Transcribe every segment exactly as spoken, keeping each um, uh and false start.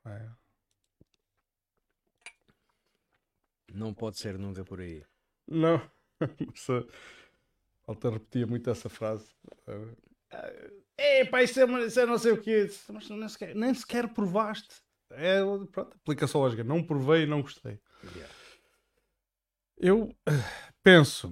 É. Não pode ser nunca por aí. Não, mas uh, Alta repetia muito essa frase. É, pá, isso é, uma- isso é não sei o quê. Mas nem sequer, nem sequer provaste. É, pronto, aplica-se a lógica. Não provei e não gostei. Yeah. Eu uh, penso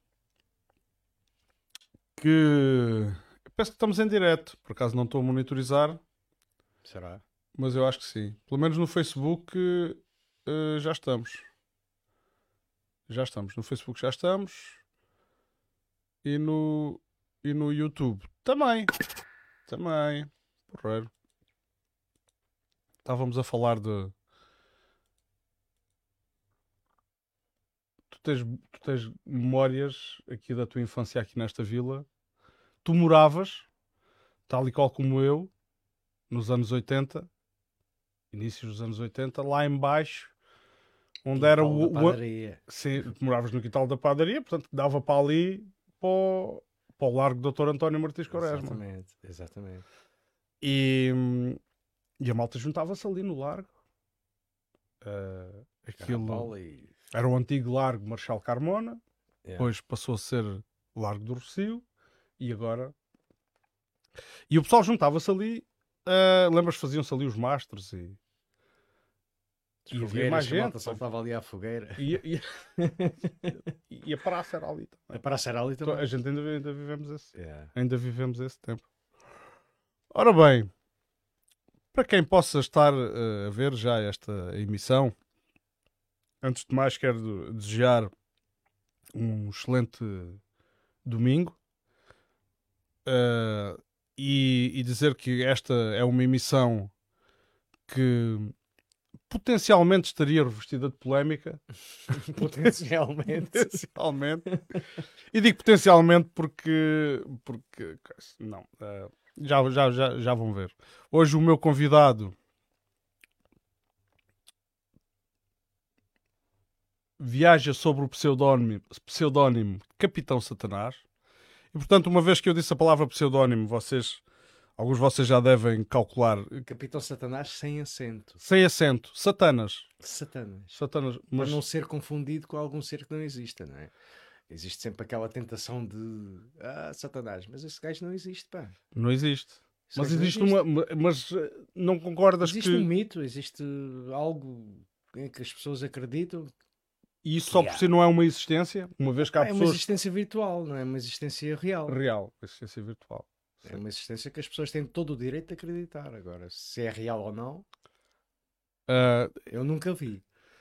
que. Eu penso que estamos em direto. Por acaso não estou a monitorizar, Será? mas eu acho que sim. Pelo menos no Facebook uh, já estamos. Já estamos. No Facebook já estamos. E no, e no YouTube também. Também. Porreiro. Estávamos a falar de. Tu tens, tu tens memórias aqui da tua infância aqui nesta vila. Tu moravas, tal e qual como eu, nos anos oitenta, inícios dos anos oitenta, lá em baixo, onde era Quintal da o, o, padaria. sim, tu moravas no quintal da padaria, portanto dava para ali para o, para o Largo doutor António Martins Quaresma. Exatamente, exatamente. E, e a malta juntava-se ali no largo. Uh, Era a aquilo bola e... era o antigo Largo Marechal Carmona, Yeah. depois passou a ser Largo do Rossio e agora. E o pessoal juntava-se ali, uh, lembras, faziam-se ali os mastros e. E havia mais Fogueiras, que a malta gente. saltava ali à fogueira. E, e, e a praça era ali A também. praça era ali também. A gente ainda, ainda vivemos esse, Yeah. ainda vivemos esse tempo. Ora bem, para quem possa estar uh, a ver já esta emissão, antes de mais quero desejar um excelente domingo uh, e, e dizer que esta é uma emissão que potencialmente estaria revestida de polémica. Potencialmente. Potencialmente. E digo potencialmente porque. porque não. Uh, já, já, já, já vão ver. Hoje o meu convidado viaja sobre o pseudónimo, pseudónimo Capitão Satanás. E portanto, uma vez que eu disse a palavra pseudónimo, vocês. Alguns de vocês já devem calcular. Capitão Satanás sem acento. Sem acento. Satanas. Satanas. Satanas. Mas... Mas Para não ser confundido com algum ser que não exista, não é? Existe sempre aquela tentação de... Ah, Satanás. Mas esse gajo não existe, pá. não existe. Esse Mas gajo não existe, existe. uma. Mas não concordas Existe que. um mito, existe algo em que as pessoas acreditam. E isso só por Yeah. si não é uma existência, uma vez que há Ah, é uma pessoas. existência virtual, não é uma existência real. Real, existência virtual. É Sim. uma existência que as pessoas têm todo o direito de acreditar. Agora, se é real ou não, Uh, eu nunca vi.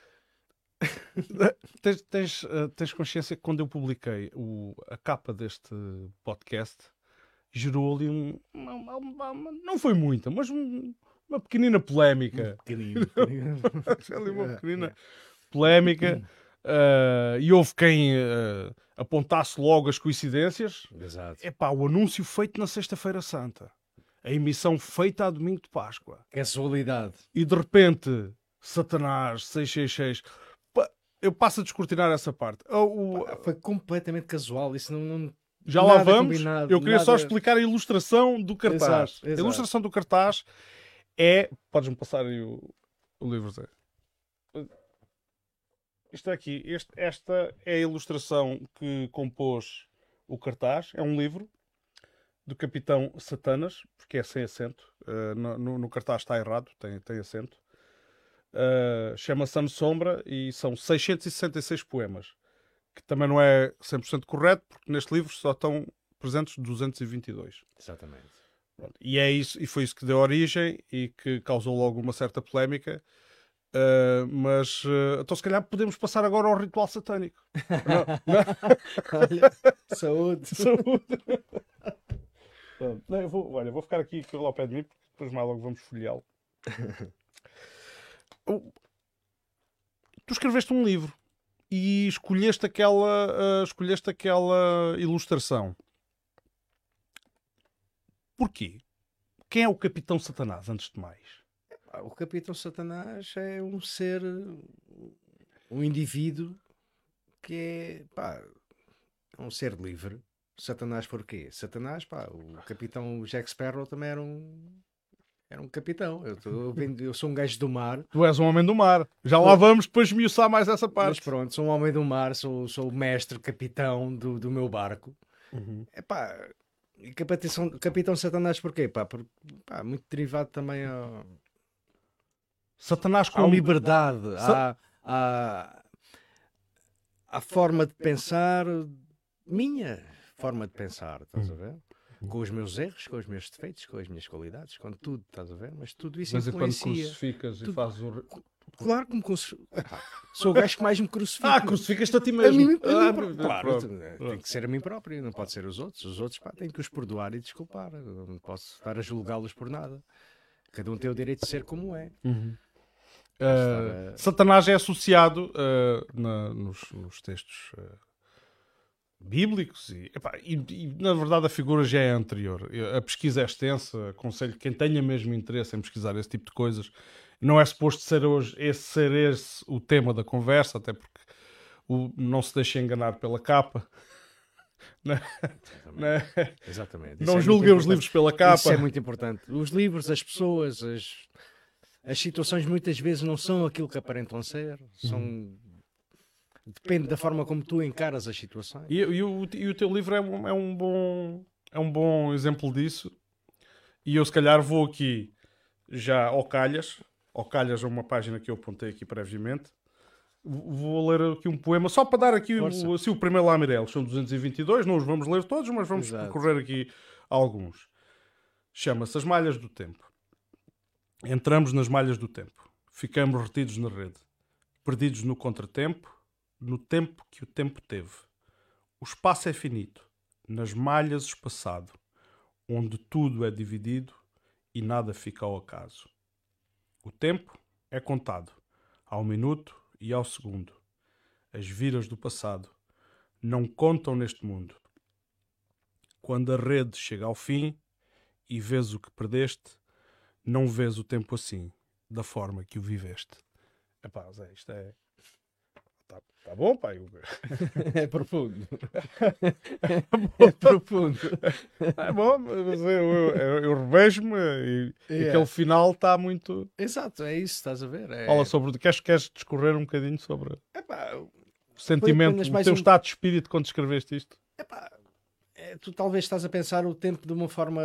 tens, tens, uh, tens consciência que quando eu publiquei o, a capa deste podcast gerou ali um. Uma, uma, uma, não foi muita, mas um, uma pequenina polémica. Pequenino, pequenino. ali uma Yeah, pequenina yeah. polémica. Uh, e houve quem uh, apontasse logo as coincidências. Exato. Epá, o anúncio feito na Sexta-feira Santa. A emissão feita a domingo de Páscoa. Casualidade. E de repente, Satanás, seiscentos e sessenta e seis. Pá, eu passo a descortinar essa parte. O, o, Pá, foi completamente casual. Isso não. não já lá nada vamos. combinado, Eu queria nada... só explicar a ilustração do cartaz. Exato, exato. A ilustração do cartaz é. Podes-me passar aí o, o livro, Zé. Isto aqui, este, esta é a ilustração que compôs o cartaz. É um livro do Capitão Satanas, porque é sem acento. Uh, no, no, no cartaz está errado, tem, tem acento. Uh, chama-se Ano Sombra e são seiscentos e sessenta e seis poemas, que também não é cem por cento correto, porque neste livro só estão presentes duzentos e vinte e dois. Exatamente. Pronto. E, é isso, e foi isso que deu origem e que causou logo uma certa polémica. Uh, mas uh, então se calhar podemos passar agora ao ritual satânico. Não, não. Olha, saúde. Saúde. Não, eu vou, olha, vou ficar aqui ao pé de mim, porque depois mais logo vamos folheá-lo. Tu escreveste um livro e escolheste aquela, uh, escolheste aquela ilustração. Porquê? Quem é o Capitão Satanás, antes de mais? O Capitão Satanás é um ser, um indivíduo que é, pá, é um ser livre. Satanás porquê? Satanás, pá, o Capitão Jack Sparrow também era um, Era um capitão. Eu, tô, vendo- eu sou um gajo do mar. Tu és um homem do mar. Já lá vamos depois esmiuçar mais essa Mas parte. pronto, sou um homem do mar, sou, sou o mestre, capitão do, do meu barco. Uhum. Epá, e capitão, capitão Satanás porquê? Pá, por, pá, muito derivado também ao, Satanás à como... liberdade, Sa- à, à, à forma de pensar, minha forma de pensar, estás a ver? Com os meus erros, com os meus defeitos, com as minhas qualidades, com tudo, estás a ver? Mas tudo De isso vez em quando influencia. crucificas e Tudo- fazes um... Claro que me crucifico. Epá, sou o gajo que mais me crucifica. Ah, crucificas-te a ti A mesmo. mim, a mim Ah, pró- claro, pronto. tem- tem que ser a mim próprio, não pode ser os outros. Os outros pá, têm que os perdoar e desculpar. Eu não posso estar a julgá-los por nada. Cada um tem o direito de ser como é. Uhum. estar Uh, a- Satanás é associado uh, na- nos, nos textos uh, bíblicos e, epá, e- e, na verdade a figura já é anterior. A pesquisa é extensa, aconselho quem tenha mesmo interesse em pesquisar esse tipo de coisas. Não é suposto ser hoje esse ser esse o tema da conversa, até porque o, não se deixe enganar pela capa. Não, não, Exatamente. Isso não é julguem muito os importante. livros pela capa. Isso é muito importante. Os livros, as pessoas, as, as situações muitas vezes não são aquilo que aparentam ser. São... Depende da forma como tu encaras as situações. E, e o, e o teu livro é um, é um bom, é um bom exemplo disso. E eu, se calhar, vou aqui já ao calhas. Ao calhas é uma página que eu apontei aqui previamente. Vou ler aqui um poema, só para dar aqui o, assim, o primeiro Lamirelos. São duzentos e vinte e dois, não os vamos ler todos, mas vamos Exato. percorrer aqui alguns. Chama-se As Malhas do Tempo. Entramos nas malhas do tempo. Ficamos retidos na rede. Perdidos no contratempo, no tempo que o tempo teve. O espaço é finito, nas malhas espaçado, onde tudo é dividido e nada fica ao acaso. O tempo é contado, ao minuto e ao segundo. As viras do passado não contam neste mundo. Quando a rede chega ao fim e vês o que perdeste, não vês o tempo assim, da forma que o viveste. Epá, Zé, isto é... Tá, tá bom, pai? É profundo. É profundo. É bom, mas eu, eu, eu, eu revejo-me e, e Yeah. aquele final está muito... Exato, é isso, estás a ver? É... Fala sobre... Queres, queres discorrer um bocadinho sobre Epá, o sentimento, apenas o mais teu um- estado de espírito quando escreveste isto? epá, é, tu talvez estás a pensar o tempo de uma forma.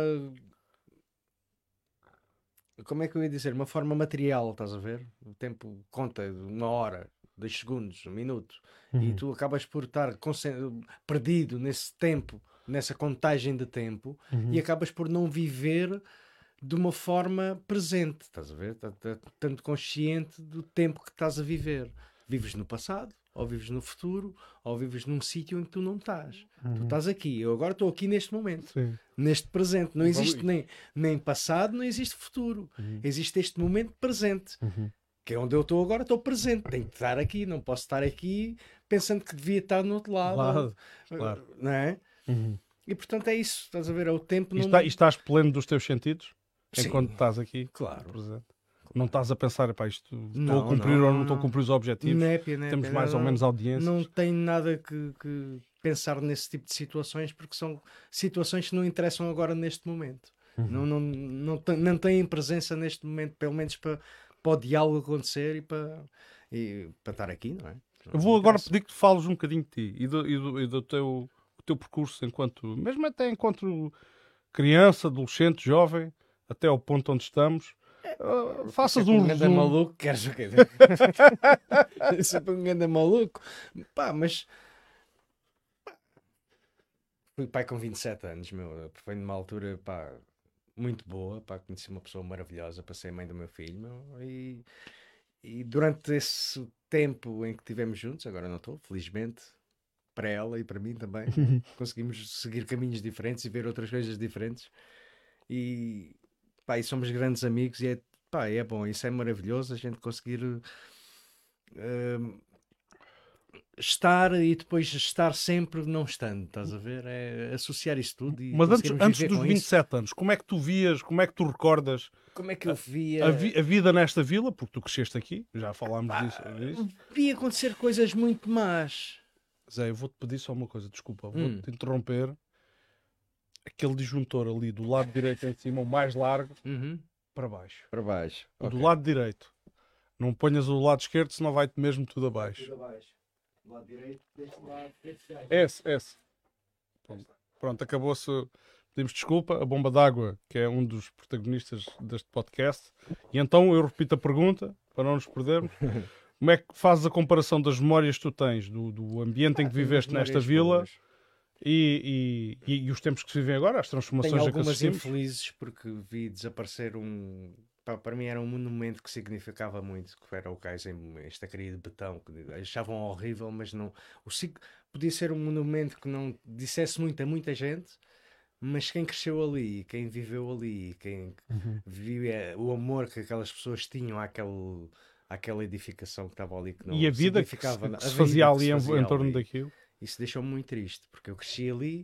Como é que eu ia dizer? Uma forma material, estás a ver? O tempo conta uma hora, dois segundos, um minuto. E tu acabas por estar concen- perdido nesse tempo, nessa contagem de tempo, e acabas por não viver de uma forma presente, estás a ver? Tá- tá- Tanto consciente do tempo que estás a viver. Vives no passado, ou vives no futuro, ou vives num sítio em que tu não estás. Tu estás aqui, eu agora estou aqui neste momento, Sim. neste presente. Não Vamos- existe nem, nem passado, não existe futuro. Existe este momento presente. Que é onde eu estou agora, estou presente. Tenho que estar aqui, não posso estar aqui pensando que devia estar no outro lado. Claro, ou- claro. Não é? E portanto é isso, estás a ver? É o tempo. E, Não... está, e estás pleno dos teus sentidos? Sim. Enquanto estás aqui? Claro. Presente. Não estás a pensar, pá, isto estou Não, a cumprir não, ou não, não estou a não. cumprir os objetivos? Népia, népia, Temos não, mais ou não. menos audiências? Não tenho nada que, que pensar nesse tipo de situações porque são situações que não interessam agora neste momento. Não, não, não, tem- não têm presença neste momento, pelo menos para, para o diálogo acontecer e para, e para estar aqui, não é? Não Eu vou agora interessa. pedir que tu fales um bocadinho de ti e do, e do, e do teu, o teu percurso enquanto, mesmo até enquanto criança, adolescente, jovem, até ao ponto onde estamos. Uh, faças Sempre um um ganda resumo. maluco, queres o quê? Sempre um ganda maluco. Pá, mas pá, fui pai com vinte e sete anos, meu. Foi numa altura, pá, muito boa, pá, conheci uma pessoa maravilhosa para ser mãe do meu filho, meu, e, e durante esse tempo em que estivemos juntos, agora não estou, felizmente, para ela e para mim também, né? Conseguimos seguir caminhos diferentes e ver outras coisas diferentes. E, pá, e somos grandes amigos e é, pá, é bom, isso é maravilhoso, a gente conseguir hum, estar e depois estar sempre não estando, estás a ver? É associar isso tudo e Mas antes, conseguirmos antes viver dos com vinte e isso. sete anos, como é que tu vias, como é que tu recordas Como é que eu via? a, vi- a vida nesta vila? Porque tu cresceste aqui, já falámos disso. disso. Via acontecer coisas muito más. Zé, eu vou-te pedir só uma coisa, desculpa, Hum. vou-te interromper. Aquele disjuntor ali do lado direito em cima, o mais largo, Uhum. para baixo. Para baixo. O do Ok. lado direito. Não ponhas o do lado esquerdo, senão vai-te mesmo tudo abaixo. Tudo abaixo. Do lado direito, deste lado, deste gajo. Esse, esse. Pronto, Pronto, acabou-se. Pedimos desculpa. A bomba d'água, que é um dos protagonistas deste podcast. E então eu repito a pergunta, para não nos perdermos. Como é que fazes a comparação das memórias que tu tens, do, do ambiente em que Ah, tenho viveste memórias nesta vila boas. e, e, e, e os tempos que se vivem agora, as transformações Tenho a que algumas assistimos? infelizes porque vi desaparecer um. Pá, para mim era um monumento que significava muito, que era o cais em esta caria de betão, que achavam horrível, mas não. O sig- Podia ser um monumento que não dissesse muito a muita gente, mas quem cresceu ali, quem viveu ali, quem Uhum. viu é, o amor que aquelas pessoas tinham àquele, àquela edificação que estava ali, que não E a vida que se, significava na- que a se vida fazia que ali se em, fazia em torno ali. daquilo. Isso deixou-me muito triste, porque eu cresci ali.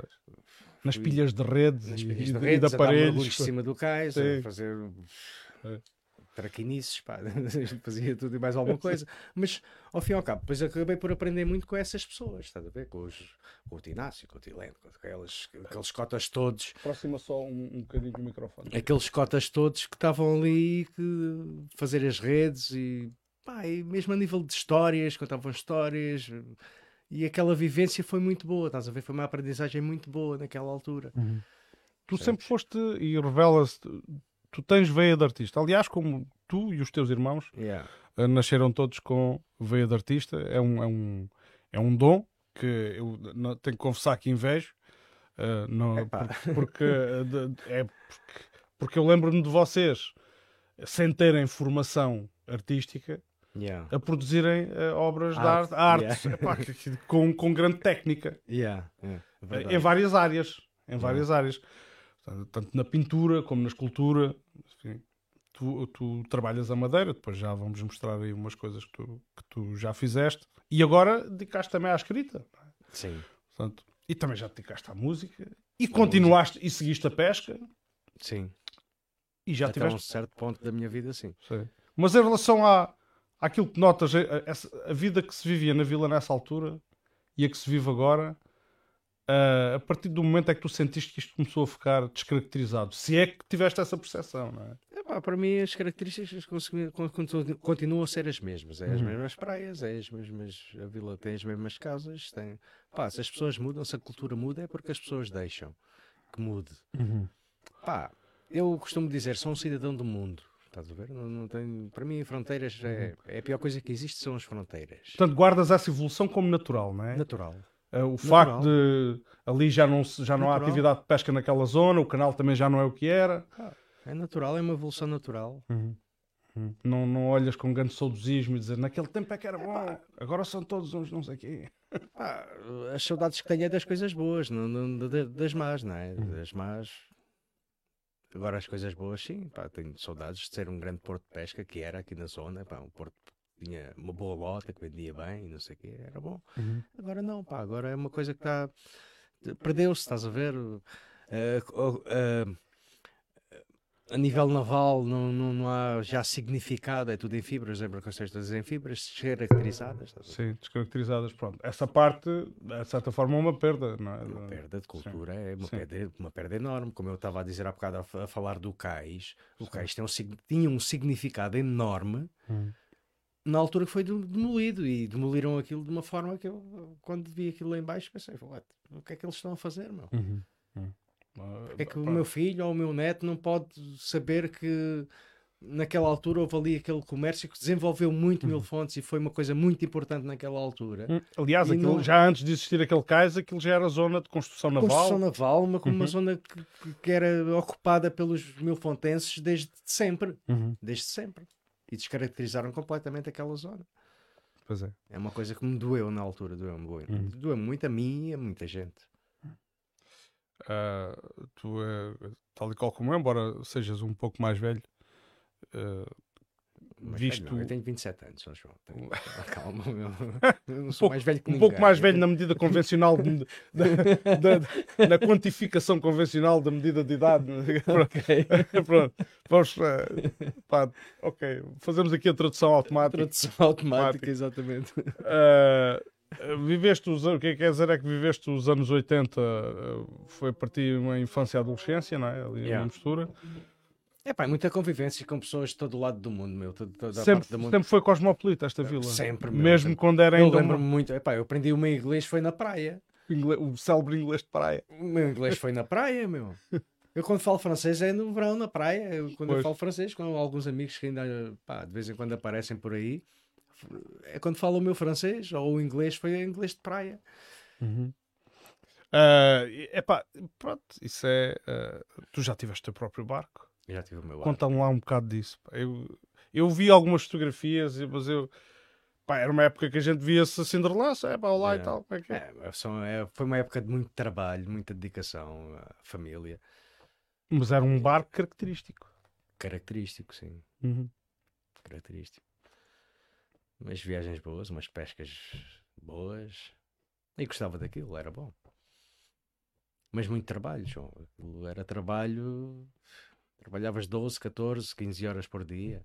Nas Fui- pilhas de redes nas e, pilhas e de de, e redes, de a dar aparelhos. mergulhos de cima do cais, a Sim. fazer É. traquinices, pá, fazia tudo e mais alguma coisa. Mas, ao fim e ao cabo, depois acabei por aprender muito com essas pessoas, estás a ver? Com, os, com o Tinácio, com o Tileno, com aqueles, aqueles cotas todos, Aproxima só um, um bocadinho do microfone. aqueles cotas todos que estavam ali que fazer as redes e, pá, e mesmo a nível de histórias, contavam histórias. E aquela vivência foi muito boa, estás a ver? Foi uma aprendizagem muito boa naquela altura. Uhum. Tu Percebes? sempre foste, e revela-se, tu tens veia de artista. Aliás, como tu e os teus irmãos Yeah. eh, nasceram todos com veia de artista. É um, é um, é um dom que eu não- tenho que confessar que invejo. eh, não, Epá. porque, porque, eh, de- é porque, porque eu lembro-me de vocês, sem terem formação artística, Yeah. a produzirem eh, obras Arte, de arte, artes yeah. epá, que- que- com, com grande técnica. Yeah. Yeah. Eh, Verdade. em várias áreas. Em várias áreas. Portanto, tanto na pintura como na escultura. Enfim, tu, tu trabalhas a madeira, depois já vamos mostrar aí umas coisas que tu, que tu já fizeste. E agora dedicaste também à escrita. Sim. Portanto, e também já te dedicaste à música. E continuaste e seguiste a pesca. Sim. E já Até um tiveste. certo ponto da minha vida, sim. Sei. Mas em relação à, àquilo que notas, a, a- a vida que se vivia na vila nessa altura e a que se vive agora, ah, a partir do momento é que tu sentiste que isto começou a ficar descaracterizado, se é que tiveste essa percepção, não é? Epá, para mim as características consegui- con- con- continuam a ser as mesmas. É as Uhum. mesmas praias, é as mesmas. A vila tem as mesmas casas. Tem... Pá, se as pessoas mudam, se a cultura muda, é porque as pessoas deixam que mude. Pá, eu costumo dizer, sou um cidadão do mundo. Estás a ver? Não, não tenho... Para mim, fronteiras é... é a pior coisa que existe, são as fronteiras. Portanto, guardas essa evolução como natural, não é? Natural. Ah, o facto de ali já não, se- já não há Natural. atividade de pesca naquela zona, o canal também já não é o que era. É natural, é uma evolução natural. Não, não olhas com grande saudosismo e dizer naquele tempo é que era bom, agora são todos uns não sei quê. Pá, as saudades que tenho é das coisas boas, não, não- da- das más, não é? Das más. Agora as coisas boas, sim, pá, tenho saudades de ser um grande porto de pesca que era aqui na zona, pá, um porto que tinha uma boa lota, que vendia bem e não sei o quê, era bom. Agora não, pá, agora é uma coisa que está. Perdeu-se, estás a ver? Eh, oh, eh, a nível naval não, não, não há já significado, é tudo em fibras, as embarcações todas em fibras, descaracterizadas. Estás a ver? Sim, descaracterizadas, pronto. Essa parte, de certa forma, é uma perda, não é? Uma perda de cultura Sim. é uma Sim. perda, uma perda enorme. Como eu estava a dizer há bocado a, fa- a falar do cais, o cais tem um, sig- tinha um significado enorme Hum. na altura que foi de- demolido e demoliram aquilo de uma forma que eu, quando vi aquilo lá em baixo, pensei: "What? O que é que eles estão a fazer, meu? Uhum. Uhum. Ah, Porque é que o pronto. meu filho ou o meu neto não pode saber que naquela altura houve ali aquele comércio que desenvolveu muito Mil Fontes e foi uma coisa muito importante naquela altura? Hum, Aliás, E aquilo, não- já antes de existir aquele cais, aquilo já era zona de construção naval. Construção naval, uma, uma Uhum. zona que, que- que era ocupada pelos milfontenses desde sempre. Uhum. Desde sempre. E descaracterizaram completamente aquela zona. Pois é. É uma coisa que me doeu na altura. Doeu-me doeu Uhum. doeu muito a mim e a muita gente. Ah, tu, é, tal e qual como eu, embora sejas um pouco mais velho, ah, Mas, visto velho, não, eu tenho vinte e sete anos, São João. Tenho- Calma, meu. Eu não um sou pouco, mais velho que um ninguém. pouco mais velho na medida convencional, de- da, da- na quantificação convencional da medida de idade. Pronto. Pronto. Vamos, ah, pá, ok, fazemos aqui a tradução automática. Tradução automática, Automática. exatamente. Ah, viveste os, o que é que quer dizer é que viveste os anos oitenta, ah, foi a partir de uma infância e adolescência, não é? Ali Yeah. uma mistura. É pá, muita convivência com pessoas de todo o lado do mundo, meu. Toda, toda a Sempre, parte do mundo. sempre foi cosmopolita esta vila. Sempre, meu. Mesmo Sempre. quando era Eu ainda lembro-me uma- muito. Epá, eu aprendi o meu inglês foi na praia. ingle- o célebre inglês de praia. O meu inglês foi na praia, meu. Eu quando falo francês é no verão na praia. Eu, quando eu Pois. falo francês, com alguns amigos que ainda pá, de vez em quando aparecem por aí, é quando falo o meu francês ou o inglês foi inglês de praia. Uhum. Ah, epá, pronto, isso é. ah, tu já tiveste o teu próprio barco? Eu já tive o meu barco. Conta-me lá um bocado disso. pá. Eu, eu vi algumas fotografias, mas eu. Pá, era uma época que a gente via-se assim de relance, é pá, lá e É. tal. Como é que é? É, são- é, foi uma época de muito trabalho, muita dedicação à família. Mas era um barco característico. Característico, sim. Uhum. Característico. Umas viagens boas, umas pescas boas. E gostava daquilo, era bom. Mas muito trabalho, João. Aquilo era trabalho. Trabalhavas doze, catorze, quinze horas por dia.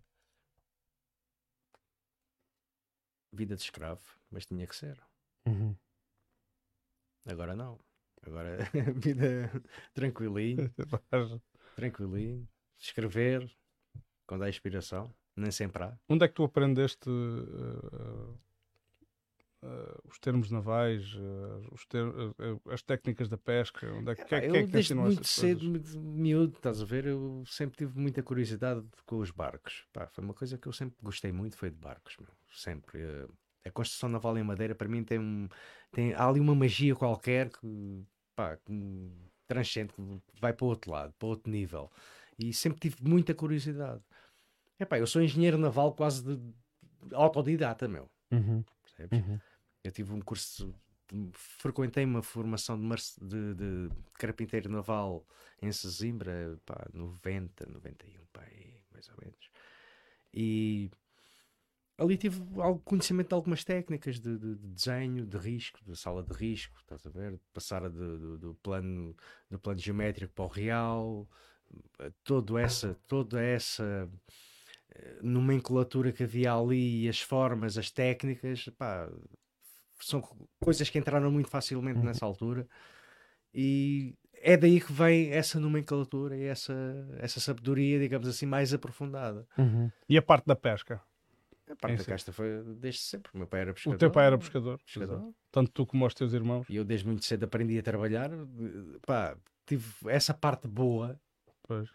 Vida de escravo, mas tinha que ser. Uhum. Agora não. Agora vida tranquilinho, tranquilinho. Escrever quando há inspiração, nem sempre há. Onde é que tu aprendeste uh, uh, os termos navais, uh, os ter- uh, as técnicas da pesca? Onde é que, Epá, quem é eu que desde ensinou muito essas cedo, coisas? de miúdo, estás a ver? Eu sempre tive muita curiosidade com os barcos. Pá, foi uma coisa que eu sempre gostei muito, foi de barcos, meu. Sempre. Eh, A construção naval em madeira, para mim, tem um, tem, há ali uma magia qualquer que, pá, que me transcende, que vai para o outro lado, para outro nível. E sempre tive muita curiosidade. Epá, eu sou engenheiro naval quase de, de autodidata, meu. Uhum. Percebes? Uhum. Eu tive um curso, de- frequentei uma formação de, marce- de- de carpinteiro naval em Sesimbra, pá, noventa, noventa e um, pá, aí, mais ou menos. E ali tive algum conhecimento de algumas técnicas de, de- de desenho, de risco, de sala de risco, estás a ver? Passar do, do- do plano, do plano geométrico para o real, eh, todo essa, toda essa eh, nomenclatura que havia ali, as formas, as técnicas, pá, são co- coisas que entraram muito facilmente Uhum. nessa altura e é daí que vem essa nomenclatura e essa, essa sabedoria, digamos assim, mais aprofundada. Uhum. E a parte da pesca? A parte Em da si. casta foi desde sempre. O meu pai era O pescador. teu pai era pescador, pescador. exato. Tanto tu como os teus irmãos. E eu desde muito cedo aprendi a trabalhar. eh, Pá, tive essa parte boa. Pois.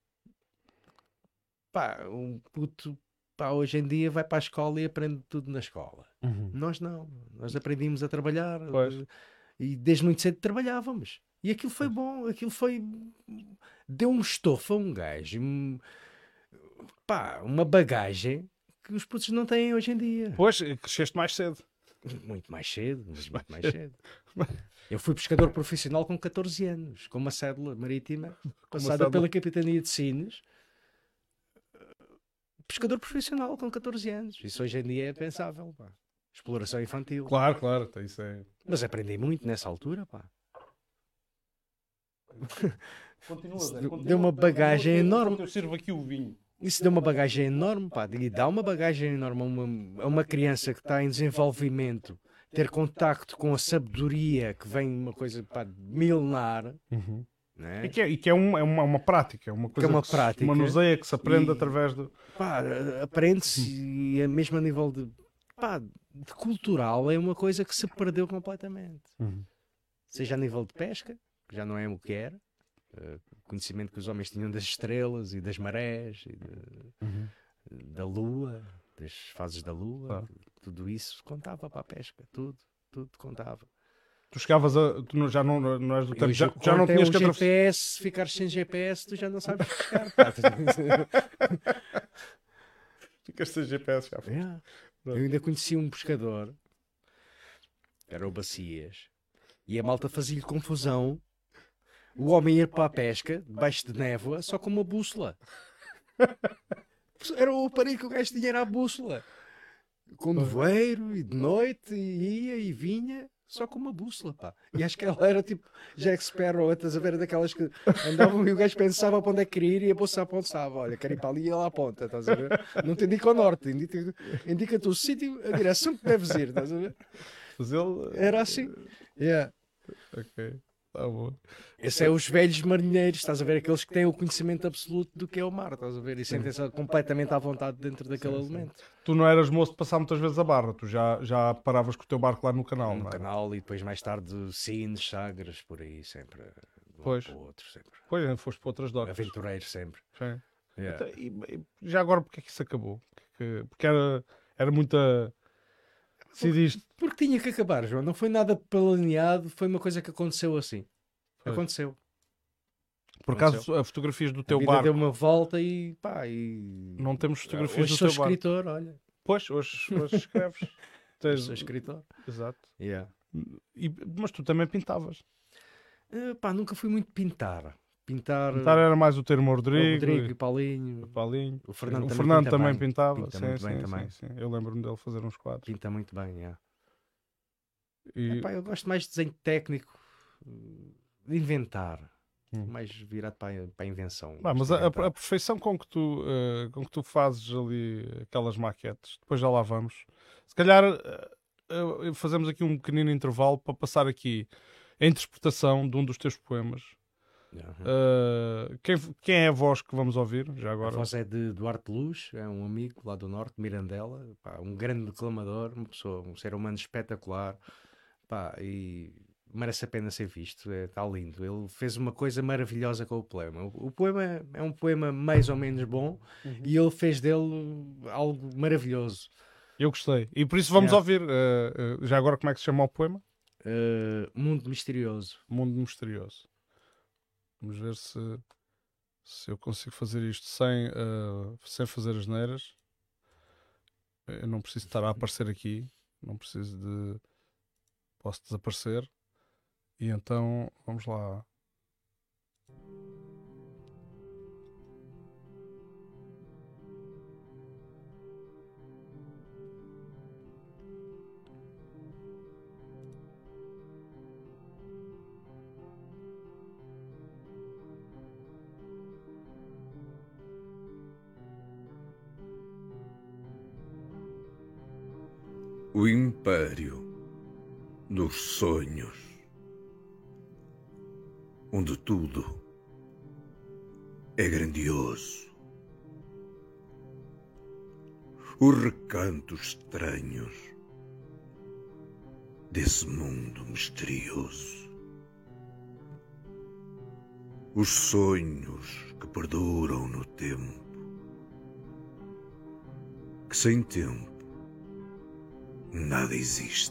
Pá, um puto, pá, hoje em dia vai para a escola e aprende tudo na escola. Uhum. Nós não. Nós aprendimos a trabalhar. Pois. eh, E desde muito cedo trabalhávamos. E aquilo foi Pois. bom. Aquilo foi... Deu um estofo a um gajo. um- Pá, uma bagagem que os putos não têm hoje em dia. Pois, cresceste mais cedo. Muito mais cedo, muito, muito mais cedo. Eu fui pescador profissional com catorze anos, com uma cédula marítima passada cédula. pela Capitania de Sines. Pescador profissional com catorze anos. Isso hoje em dia é pensável, pá. Exploração infantil. Claro, claro, então isso é. Mas aprendi muito nessa altura, pá. Continua, Zé, Zé, continua. Deu uma bagagem enorme. Eu sirvo aqui o vinho. Isso deu uma bagagem enorme, pá. E dá uma bagagem enorme a uma, a uma criança que está em desenvolvimento, ter contacto com a sabedoria que vem de uma coisa, pá, milenar, Uhum. né? E que é, e que é, uma, é uma, uma prática, é uma coisa é uma que prática. se manuseia, que se aprende E- através do. Pá, aprende-se e é mesmo a nível de, pá, de cultural, é uma coisa que se perdeu completamente. Uhum. Seja a nível de pesca, que já não é o que era, eh, conhecimento que os homens tinham das estrelas e das marés, e de- Uhum. da lua, das fases da lua, Claro. tudo isso contava para a pesca, tudo, tudo contava. Tu chegavas a. Tu não- já não, não és do tempo. Eu Já, já, já não tinhas o que atravessar. G P S, se ficares sem G P S, tu já não sabes pescar. pá. Ficas sem G P S já. Yeah. Eu ainda conheci um pescador, era o Bacias, e a malta fazia-lhe confusão. O homem ir para a pesca, debaixo de névoa, só com uma bússola. Era o parico que o gajo tinha, era a bússola. Com nevoeiro, e de noite, e ia e vinha, só com uma bússola, pá. E acho que ela era tipo Jack Sparrow, estás a ver, daquelas que andavam e o gajo pensava para onde é que queria ir e a bolsa apontava. Olha, quero ir para ali e ela aponta, estás a ver? Não te indica o norte, indica- indica-te o sítio, a direção que deves ir, estás a ver? Mas ele. Era assim. Yeah. Ok. Tá bom. Esse é os velhos marinheiros, estás a ver? Aqueles que têm o conhecimento absoluto do que é o mar, estás a ver? E sentem-se completamente à vontade dentro daquele Sim, sim. elemento. Tu não eras moço de passar muitas vezes a barra, tu já, já paravas com o teu barco lá no canal, No não é? canal e depois mais tarde Sines, Sagres, por aí sempre. De um Pois. para o outro, sempre. Pois, foste para outras docas. Aventureiro sempre. Sim. Yeah. Então, e, e já agora porque é que isso acabou? Porque, porque era, era muita... Decidiste... Porque tinha que acabar, João. Não foi nada planeado, foi uma coisa que aconteceu assim. Pois. Aconteceu. Por acaso, as fotografias do A teu vida barco... deu uma volta e pá, e... Não temos fotografias Hoje do sou teu barco. escritor, olha. Pois, hoje, hoje escreves. Hoje Tens... sou escritor. Exato. Yeah. E, mas tu também pintavas. Uh, pá, nunca fui muito pintar. Pintar... Pintar era mais o termo o Rodrigo, Rodrigo e e Paulinho. o Paulinho. O Fernando o também Fernando pinta também bem. pintava. Pinta sim, muito sim, bem sim, também. sim. Eu lembro-me dele fazer uns quadros. Pinta muito bem, yeah. E... Epá, eu gosto mais de desenho técnico, de inventar. Hum. Mais virado para a, para a invenção. Ah, mas de a, a- inventar. a perfeição com que, tu, eh, com que tu fazes ali aquelas maquetes, depois já lá vamos. Se calhar eh, eh, fazemos aqui um pequenino intervalo para passar aqui a interpretação de um dos teus poemas. Uhum. Eh, quem, quem é a voz que vamos ouvir já A agora? voz é de Duarte Luz, é um amigo lá do Norte, Mirandela, pá, um grande declamador, uma pessoa, um ser humano espetacular, pá, e merece a pena ser visto, está lindo. Ele fez uma coisa maravilhosa com o poema. O, o poema é um poema mais ou menos bom Uhum. e ele fez dele algo maravilhoso. Eu gostei. E por isso vamos Yeah. ouvir eh, eh, já agora como é que se chama o poema? Uh, Mundo Misterioso. Mundo Misterioso. Vamos ver se, se eu consigo fazer isto sem, eh, sem fazer as neiras. Eu não preciso estar a aparecer aqui. Não preciso de... Posso desaparecer. E então, vamos lá. O império dos sonhos, onde tudo é grandioso. Os recantos estranhos desse mundo misterioso. Os sonhos que perduram no tempo, que sem tempo nada existe.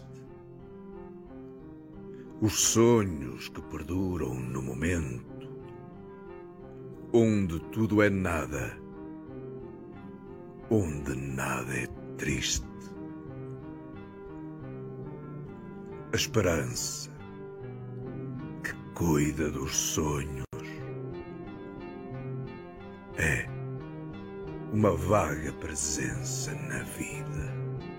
Os sonhos que perduram no momento, onde tudo é nada, onde nada é triste. A esperança que cuida dos sonhos é uma vaga presença na vida.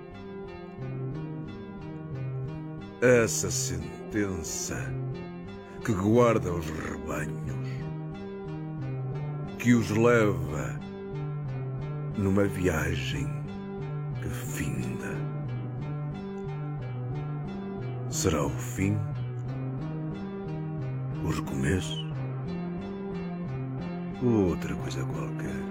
Essa sentença que guarda os rebanhos, que os leva numa viagem que finda. Será o fim? O recomeço? Ou outra coisa qualquer?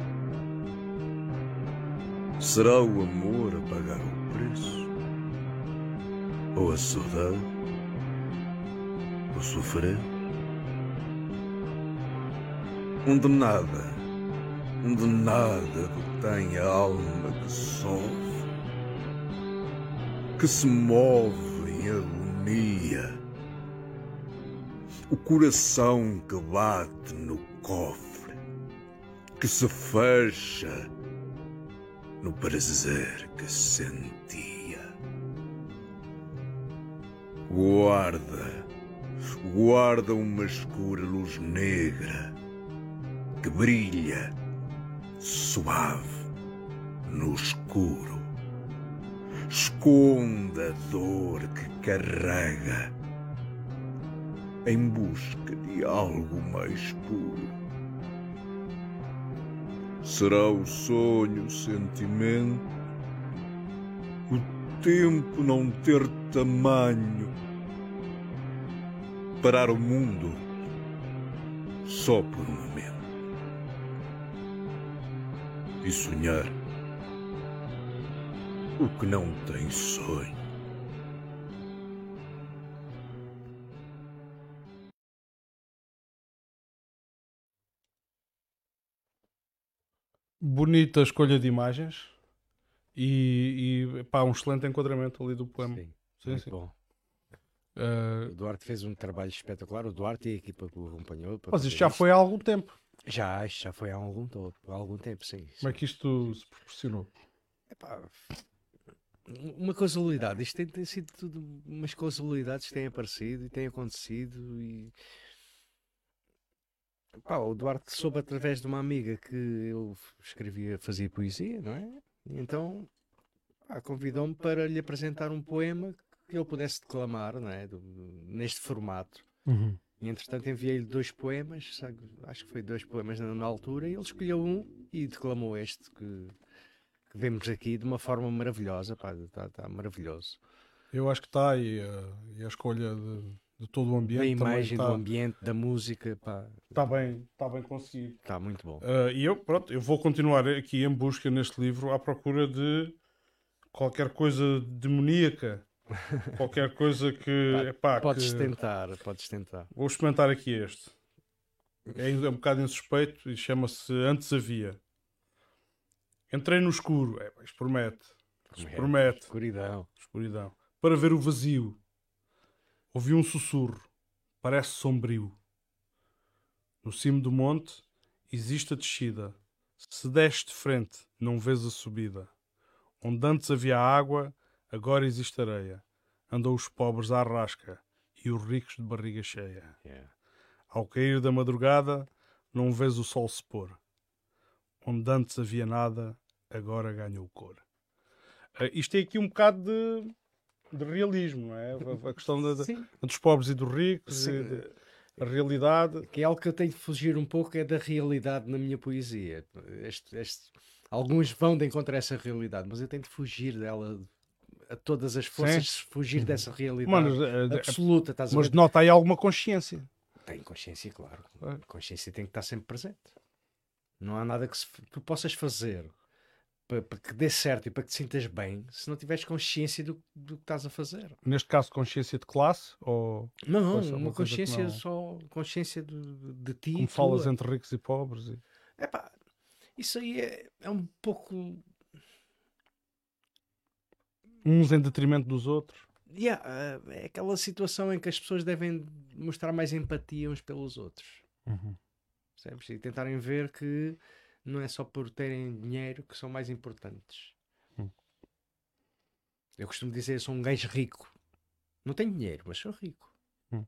Será o amor a pagar o preço? Ou a saudade? O sofrer? Onde nada, onde nada detém a alma que sofre, que se move em agonia, o coração que bate no cofre, que se fecha no prazer que sentia. Guarda, guarda uma escura luz negra que brilha suave no escuro. Esconda a dor que carrega em busca de algo mais puro. Será o sonho o sentimento, o tempo não ter tamanho parar o mundo só por um momento. E sonhar o que não tem sonho. Bonita escolha de imagens e, e pá, um excelente enquadramento ali do poema. Sim, Sim, muito sim. bom. Uh, O Duarte fez um trabalho espetacular. O Duarte e a equipa que o acompanhou. para mas fazer isto já isto. foi há algum tempo. Já, isto já foi há algum, to- há algum tempo, sim. Como é sim. que isto se proporcionou? Epá, uma causalidade. Isto tem, tem sido tudo umas causalidades que têm aparecido e têm acontecido. E epá, o Duarte soube através de uma amiga que eu escrevia, fazia poesia, não é? E então pá, convidou-me para lhe apresentar um poema que ele pudesse declamar, não é? Do- neste formato. Uhum. E entretanto enviei-lhe dois poemas, sabe? Acho que foi dois poemas na, na altura, e ele escolheu um e declamou este que, que vemos aqui de uma forma maravilhosa. Está tá maravilhoso. Eu acho que está e, uh, e a escolha de, de todo o Da ambiente também imagem, do está ambiente, da música, tá bem, tá bem conseguido. está muito bom. Uh, e eu, pronto, eu vou continuar aqui em busca neste livro à procura de qualquer coisa demoníaca, qualquer coisa que, epá, Podes que... tentar, podes tentar. Vou experimentar aqui este. É ainda um bocado insuspeito e chama-se Antes Havia. Entrei no escuro. É, isto promete. Isto promete. Escuridão. Escuridão. Para ver o vazio. Ouvi um sussurro. Parece sombrio. No cimo do monte existe a descida. Se desce de frente, não vês a subida. Onde antes havia água, agora existe areia. Andam os pobres à rasca e os ricos de barriga cheia. Yeah. Ao cair da madrugada, não vês o sol se pôr. Onde antes havia nada, agora ganhou cor. Uh, isto tem aqui um bocado de, de realismo, não é? A, a questão da- Sim. dos pobres e dos ricos, Sim. e de- a realidade. Que é algo que eu tenho de fugir um pouco, é da realidade na minha poesia. Este, este- alguns vão de encontro a essa realidade, mas eu tenho de fugir dela a todas as forças, Sim. fugir dessa realidade Mas, uh, absoluta. Estás a mas ver? nota aí alguma consciência. Tem consciência, claro. É. Consciência tem que estar sempre presente. Não há nada que se- tu possas fazer para, para que dê certo e para que te sintas bem se não tiveres consciência do, do que estás a fazer. Neste caso, consciência de classe ou Não, Pois, é uma, uma coisa que consciência não- só, consciência de, de ti. como falas tua. entre ricos e pobres? E... Epá, isso aí é, é um pouco. Uns em detrimento dos outros. Yeah, uh, é aquela situação em que as pessoas devem mostrar mais empatia uns pelos outros. Uhum. Percebes? E tentarem ver que não é só por terem dinheiro que são mais importantes. Hum. Eu costumo dizer, sou um gajo rico. Não tenho dinheiro, mas sou rico. Hum.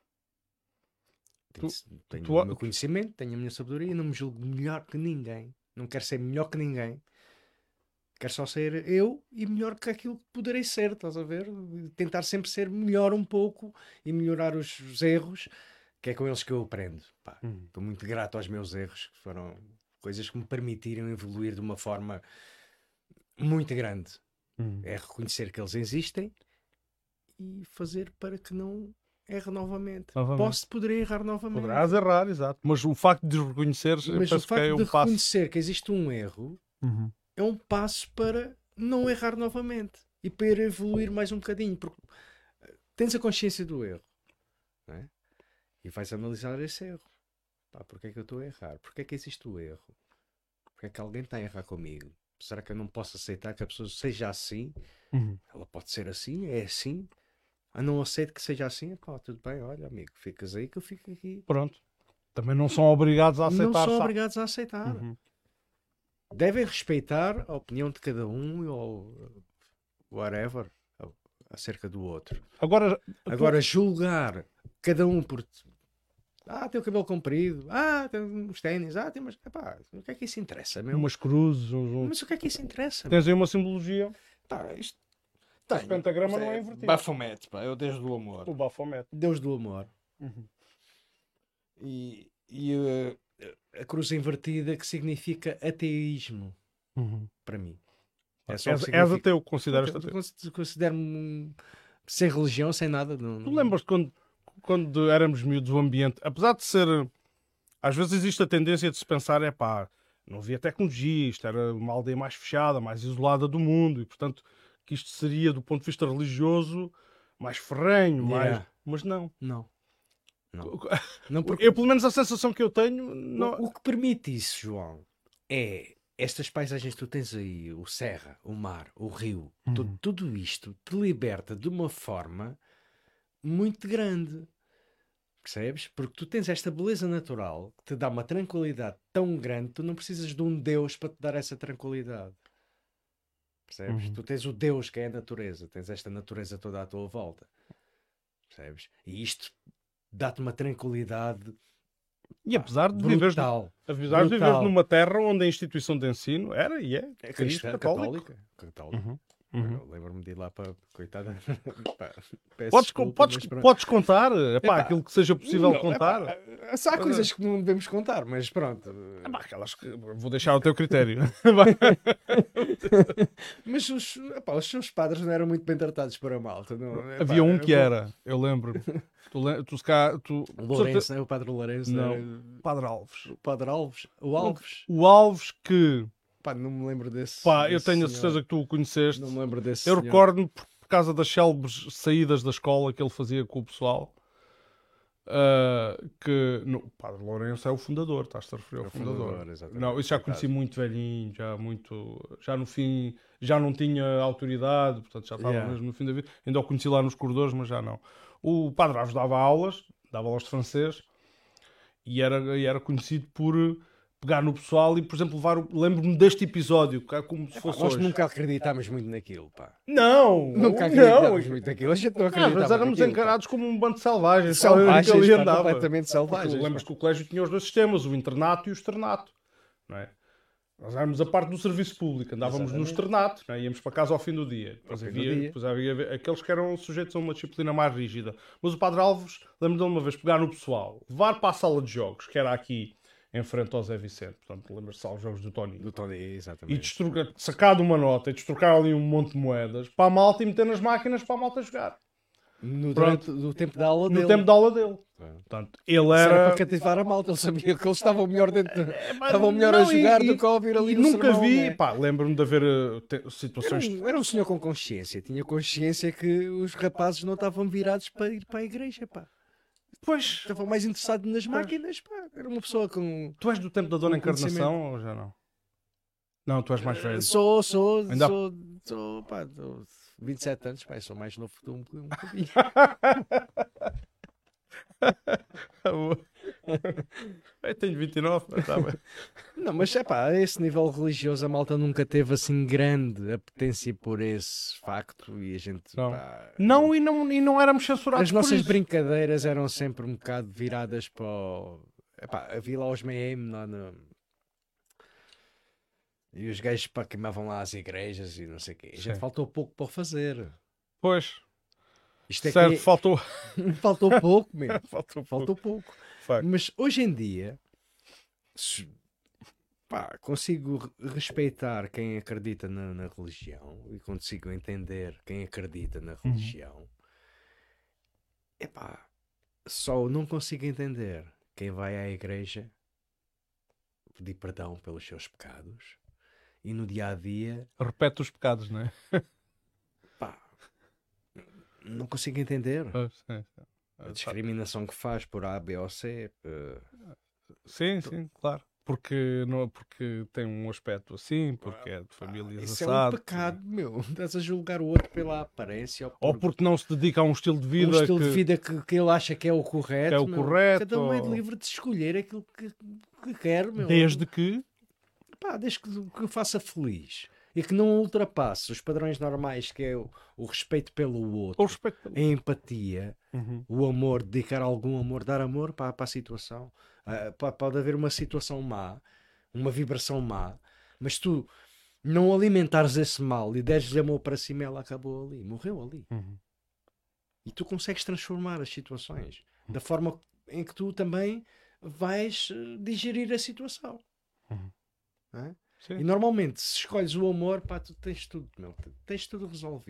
Tenho, Tu- tenho tu- o meu conhecimento, tenho a minha sabedoria e não me julgo melhor que ninguém. Não quero ser melhor que ninguém. Quero só ser eu e melhor que aquilo que poderei ser, estás a ver? Tentar sempre ser melhor um pouco e melhorar os, os erros, que é com eles que eu aprendo. Pá, Uhum. estou muito grato aos meus erros, que foram coisas que me permitiram evoluir de uma forma muito grande. Uhum. É reconhecer que eles existem e fazer para que não erre novamente. Novamente. Posso, poderei errar novamente. Poderás errar, exato. Mas o facto de reconheceres, Mas o penso que facto é de um passo. reconhecer que existe um erro Uhum. é um passo para não errar novamente e para ir evoluir mais um bocadinho, porque tens a consciência do erro, não é? E vais analisar esse erro. Pá, porque é que eu estou a errar? Porque é que existe o erro? Porque é que alguém está a errar comigo? Será que eu não posso aceitar que a pessoa seja assim? Uhum. Ela pode ser assim, é assim. Ah, não aceito que seja assim? Pá, tudo bem, olha amigo, ficas aí que eu fico aqui. Pronto. Também não são obrigados a aceitar. Não são sa- obrigados a aceitar. Uhum. Devem respeitar a opinião de cada um ou whatever acerca do outro. Agora, Agora, julgar cada um por. Ah, tem o cabelo comprido. Ah, tem uns ténis. Ah, tem umas. Epá, o que é que isso interessa, meu? umas cruzes, uns, uns- Mas o que é que isso interessa? tens aí uma simbologia. Pá, isto... O pentagrama não é invertido. Baphomet, pá, é o Deus do amor. O Baphomet. Deus do amor. Uhum. E, e uh, a cruz invertida que significa ateísmo, Uhum. para mim. É só És, o que és significa. ateu, consideras-te Eu ateu. cons- Considero-me um- sem religião, sem nada. Não, Tu lembras-te quando, quando éramos miúdos, o ambiente, apesar de ser. Às vezes existe a tendência de se pensar, é pá, não havia tecnologia, isto era uma aldeia mais fechada, mais isolada do mundo, e portanto que isto seria, do ponto de vista religioso, mais ferrenho, mais. Yeah. Mas não. Não. Não. Não porque Eu, pelo menos, a sensação que eu tenho. Não... o, o que permite isso, João, é estas paisagens que tu tens aí, o serra, o mar, o rio, Uhum. tu- tudo isto te liberta de uma forma muito grande. Percebes? Porque tu tens esta beleza natural que te dá uma tranquilidade tão grande, tu não precisas de um Deus para te dar essa tranquilidade. Percebes? Uhum. Tu tens o Deus que é a natureza, tens esta natureza toda à tua volta. Percebes? E isto dá-te uma tranquilidade E apesar de viveres, brutal. apesar de viveres brutal. numa terra onde a instituição de ensino era e é, É Cristo cristã, católico. católica. católica. Uhum. Uhum. Eu lembro-me de ir lá para. Coitada. Pá, peço Podes, desculpa, podes, mas pronto. podes contar, epá, Epá, aquilo que seja possível Não, contar. epá, há coisas que não devemos contar, mas pronto. Epá, aquelas que vou deixar ao teu critério. Mas os, epá, os seus padres não eram muito bem tratados para a malta. Não? Epá, Havia um que eu- era, eu lembro. Tu, le- tu, se cá, tu, O Lourenço, né? O padre Lourenço. Não. Né? Padre Alves. O padre Alves. O Alves. O Alves que, Pá, não me lembro desse. pá, eu desse tenho a senhor. certeza que tu o conheceste. Não me lembro desse. Eu senhor. recordo-me por, por causa das célebres saídas da escola que ele fazia com o pessoal. ah, que no, o Padre Lourenço é o fundador, estás-te a referir ao É o fundador. fundador, exatamente. Não, isso já Por conheci acaso. muito velhinho, já muito, já no fim, já não tinha autoridade, portanto já estava Yeah. mesmo no fim da vida. Ainda o conheci lá nos corredores, mas já não. O Padre Alves dava aulas, dava aulas de francês e era, e era conhecido por pegar no pessoal e, por exemplo, levar. o- Lembro-me deste episódio, que é como se Pá, fosse nós hoje. nunca acreditámos muito naquilo, pá. Não, Nunca não. acreditámos muito naquilo. A gente não Não, acreditava mas éramos naquilo, pá. encarados como um bando de selvagens. Selvagens, que ali pá, andava. completamente Porque selvagens. lembras que o colégio tinha os dois sistemas, o internato e o externato. Não é? Nós éramos a parte do serviço público, andávamos no Exatamente. externato, não é? Íamos para casa ao fim do dia. Depois fim do havia, dia. depois havia aqueles que eram sujeitos a uma disciplina mais rígida. Mas o Padre Alves, lembro de uma vez pegar no pessoal, levar para a sala de jogos, que era aqui em frente ao Zé Vicente, portanto, lembras-te aos jogos do Tony. Do Tony, E exatamente. destrocar, sacar de uma nota e destrocar ali um monte de moedas para a malta e meter nas máquinas para a malta jogar. No, Pronto. durante, no tempo da aula No dele. tempo da aula dele. Pronto. Portanto, ele Isso era era. para cativar a malta, ele sabia que eles estavam melhor dentro. Pá, Estavam melhor a não, jogar e- do que a ouvir ali e no nunca sermão, vi, né? pá, lembro-me de haver uh, te- Era situações. um, era um senhor com consciência, tinha consciência que os rapazes não estavam virados para ir para a igreja, pá. Pois, Estavam mais interessados nas máquinas, pá. Era uma pessoa com... tu és do tempo da Dona Com conhecimento. Encarnação ou já não? Não, tu és mais velho. Sou, sou, Ainda há- sou, sou, pá, sou vinte e sete anos, pá, sou mais novo que tu um, um bocadinho. Eu tenho vinte e nove, mas está bem. Não, mas é pá, a esse nível religioso a malta nunca teve assim grande apetência por esse facto e a gente, Não. pá, Não, e não, e não éramos censurados as por nossas isso. brincadeiras eram sempre um bocado viradas para o... Epá, havia lá os M lá no... E os gajos pá, queimavam lá as igrejas e não sei o quê. A gente Sim. faltou pouco para o fazer. Pois, Isto é certo, que faltou. faltou pouco mesmo. faltou. Faltou pouco. Facto. Mas hoje em dia, se- pá, consigo re- respeitar quem acredita na, na religião e consigo entender quem acredita na religião. Epá, só não consigo entender quem vai à igreja pedir perdão pelos seus pecados e no dia a dia, Repete os pecados, não é? pá, não consigo entender Ah, sim, sim. a discriminação que faz por A, B ou C. eh, Sim, sim, claro. Porque, não, porque tem um aspecto assim, porque é de famílias Isso é um assado. pecado, meu. Estás a julgar o outro pela aparência ou, Ou por porque não se dedica a um estilo de um vida estilo que... de vida que, que ele acha que é o correto. Que é o meu. correto, Cada um é ou- livre de escolher aquilo que, que quer, meu. Desde que... Pá, desde que, que o faça feliz e que não ultrapasse os padrões normais, que é o, o respeito pelo outro, Com respeito pelo... a empatia, Uhum. o amor, dedicar algum amor, dar amor para, para a situação. Ah, pá, pode haver uma situação má, uma vibração má, mas tu não alimentares esse mal e deres amor para cima, ela acabou ali, morreu ali. Uhum. E tu consegues transformar as situações da forma em que tu também vais eh, digerir a situação. Uhum. Não é? Sim. E normalmente, se escolhes o amor, pá, tu tens tudo, meu, tens tudo resolvido.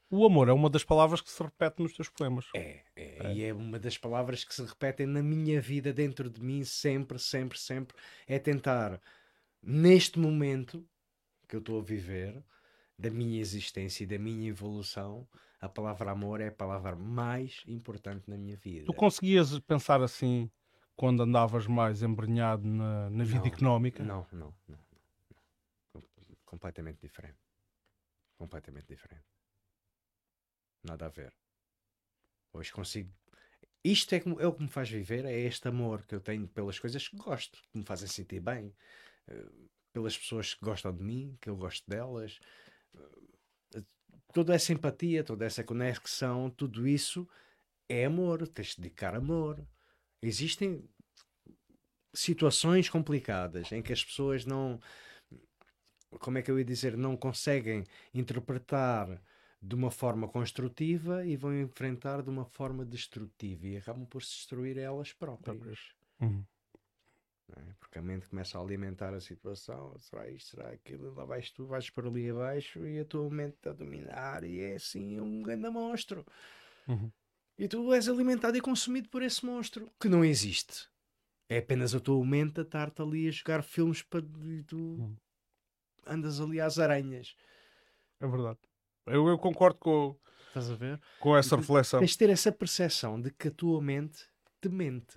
O amor é uma das palavras que se repete nos teus poemas. É, é, e é uma das palavras que se repetem na minha vida, dentro de mim, sempre, sempre, sempre. É tentar, neste momento que eu estou a viver, da minha existência e da minha evolução, a palavra amor é a palavra mais importante na minha vida. Tu conseguias pensar assim quando andavas mais embrenhado na, na vida Não, económica? Não, não, não, não. Completamente diferente. Completamente diferente. Nada a ver. Hoje consigo. Isto é, que- é o que me faz viver, é este amor que eu tenho pelas coisas que gosto, que me fazem sentir bem, eh, pelas pessoas que gostam de mim, que eu gosto delas, eh, toda essa empatia, toda essa conexão, tudo isso é amor. Tens de dedicar amor. Existem situações complicadas em que as pessoas não, como é que eu ia dizer, não conseguem interpretar de uma forma construtiva e vão enfrentar de uma forma destrutiva e acabam por se destruir elas próprias. Uhum. Não é? Porque a mente começa a alimentar a situação. Será isto, será aquilo? Lá vais tu, vais para ali abaixo e a tua mente está a dominar e é assim um grande monstro. Uhum. E tu és alimentado e consumido por esse monstro que não existe. É apenas a tua mente a estar-te ali a jogar filmes para... e tu Uhum. andas ali às aranhas. É verdade. Eu, eu concordo com, Estás a ver? com essa E tu reflexão. Tens de ter essa percepção de que a tua mente te mente.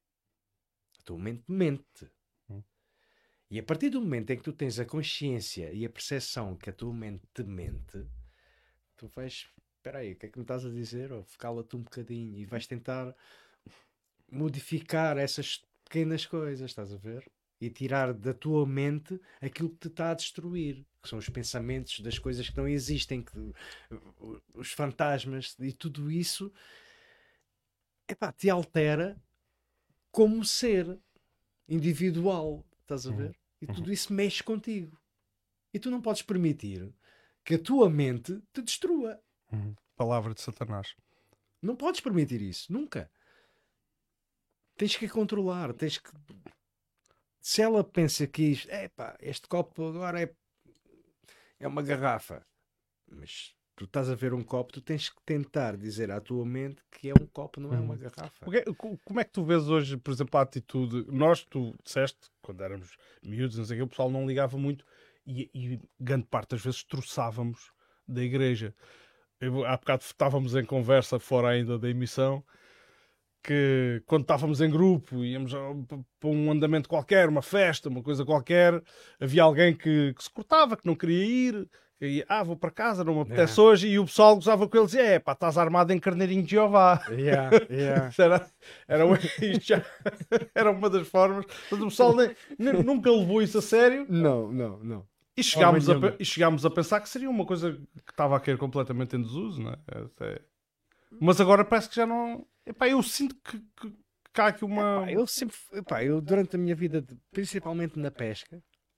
A tua mente mente. Hum. E a partir do momento em que tu tens a consciência e a percepção que a tua mente te mente, tu vais, espera aí, o que é que me estás a dizer? Oh, cala-te um bocadinho e vais tentar modificar essas pequenas coisas, estás a ver? E tirar da tua mente aquilo que te está a destruir, que são os pensamentos das coisas que não existem, que, os fantasmas e tudo isso, epá, te altera como ser individual, estás a ver? E tudo isso mexe contigo. E tu não podes permitir que a tua mente te destrua. Uhum. Palavra de Satanás. Não podes permitir isso, nunca. Tens que controlar, tens que... Se ela pensa que isto, epá, este copo agora é, é uma garrafa, mas tu estás a ver um copo, tu tens que tentar dizer à tua mente que é um copo, não é uma garrafa. Porque, co- como é que tu vês hoje, por exemplo, a atitude? Nós, tu disseste, quando éramos miúdos, não sei o quê, o pessoal não ligava muito e, e grande parte das vezes troçávamos da igreja. Eu, há bocado estávamos em conversa fora ainda da emissão que quando estávamos em grupo, íamos a- para um andamento qualquer, uma festa, uma coisa qualquer, havia alguém que, que se cortava, que não queria ir, que ia, ah, vou para casa, não me apetece É. hoje, e o pessoal gozava com ele e dizia, é pá, estás armado em carneirinho de Jeová. Yeah, yeah. Isto Era, era, uma, isto já era uma das formas. Mas o pessoal nem- nem- nunca levou isso a sério Não, não, não. e chegámos, a, nenhuma. pe- e chegámos a pensar que seria uma coisa que estava a cair completamente em desuso, não é? Até- Mas agora parece que já não. Epá, eu sinto que, que, que há aqui uma. Epá, eu sempre, epá, eu durante a minha vida, de- principalmente na pesca,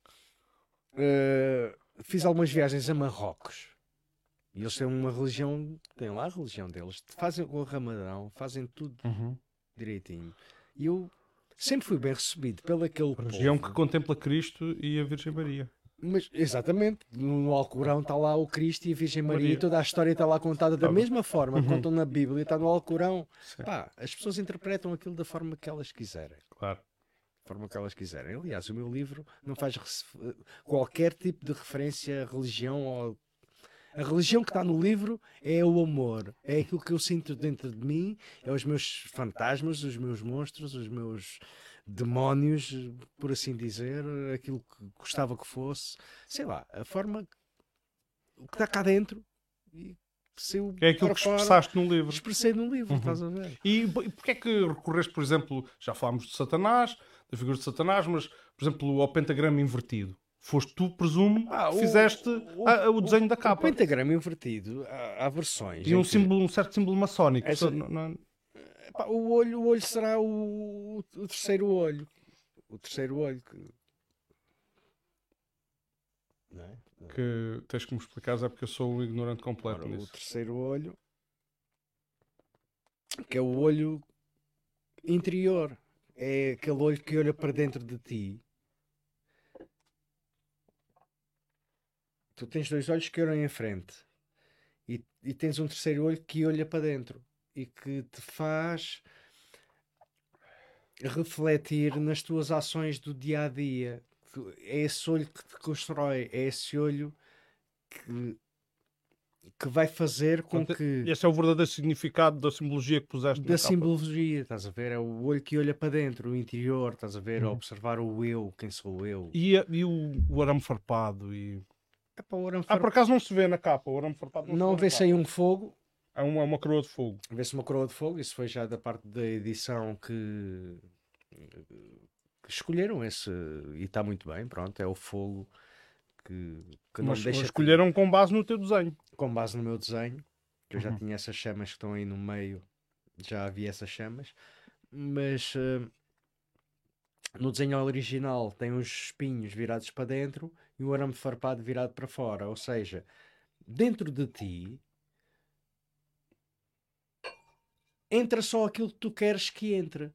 eh, fiz algumas viagens a Marrocos. E eles têm uma religião, têm lá a religião deles, fazem o Ramadão, fazem tudo Uhum. direitinho. E eu sempre fui bem recebido pelo aquele Região povo. que contempla Cristo e a Virgem Maria. Mas, exatamente, no, no Alcorão está lá o Cristo e a Virgem Maria, Maria. e toda a história está lá contada da Tá bem. mesma forma que contam na Bíblia, está no Alcorão. Sim, Pá, as pessoas interpretam aquilo da forma que elas quiserem. claro. Da forma que elas quiserem. Aliás, o meu livro não faz rece- qualquer tipo de referência à religião. Ou... A religião que está no livro é o amor. É aquilo que eu sinto dentro de mim, é os meus fantasmas, os meus monstros, os meus demónios, por assim dizer, aquilo que gostava que fosse. Sei lá, a forma, o que está cá dentro e saiu É aquilo para que fora, expressaste no livro. expressei no livro, Uhum. estás a ver? E, e porquê é que recorreste, por exemplo, já falámos de Satanás, da figura de Satanás, mas, por exemplo, ao pentagrama invertido? Foste tu, presumo, Ah, que o- fizeste o- a- o desenho da O capa. pentagrama invertido, há, há versões. E em um, que- símbolo, um certo símbolo maçónico. Essa- Não- não- Epá, o olho, o olho será o, o terceiro olho. O terceiro olho. Que... Não é? que tens que me explicar, é porque eu sou um ignorante completo Ora, o nisso. terceiro olho, que é o olho interior. É aquele olho que olha para dentro de ti. Tu tens dois olhos que olham em frente. E, e tens um terceiro olho que olha para dentro e que te faz refletir nas tuas ações do dia a dia. É esse olho que te constrói, é esse olho que, que vai fazer com Portanto, que. esse é o verdadeiro significado da simbologia que puseste Da na capa. simbologia, estás a ver? É o olho que olha para dentro, o interior, estás a ver? A Uhum. observar o eu, quem sou eu. E, a- e o, o arame farpado. E... É para o arame Ah, por farpado. acaso não se vê na capa. O arame farpado não, Não se vê vê-se na aí capa. um fogo, É uma, é uma coroa de fogo. vê-se uma coroa de fogo. Isso foi já da parte da edição que, que escolheram esse. E está muito bem, pronto. É o fogo que, que não Mas, me mas deixa. escolheram com base no teu desenho. Com base no meu desenho, que eu já Uhum. tinha essas chamas que estão aí no meio, já havia essas chamas, mas eh, no desenho original tem os espinhos virados para dentro e o arame farpado virado para fora, ou seja, dentro de ti entra só aquilo que tu queres que entre.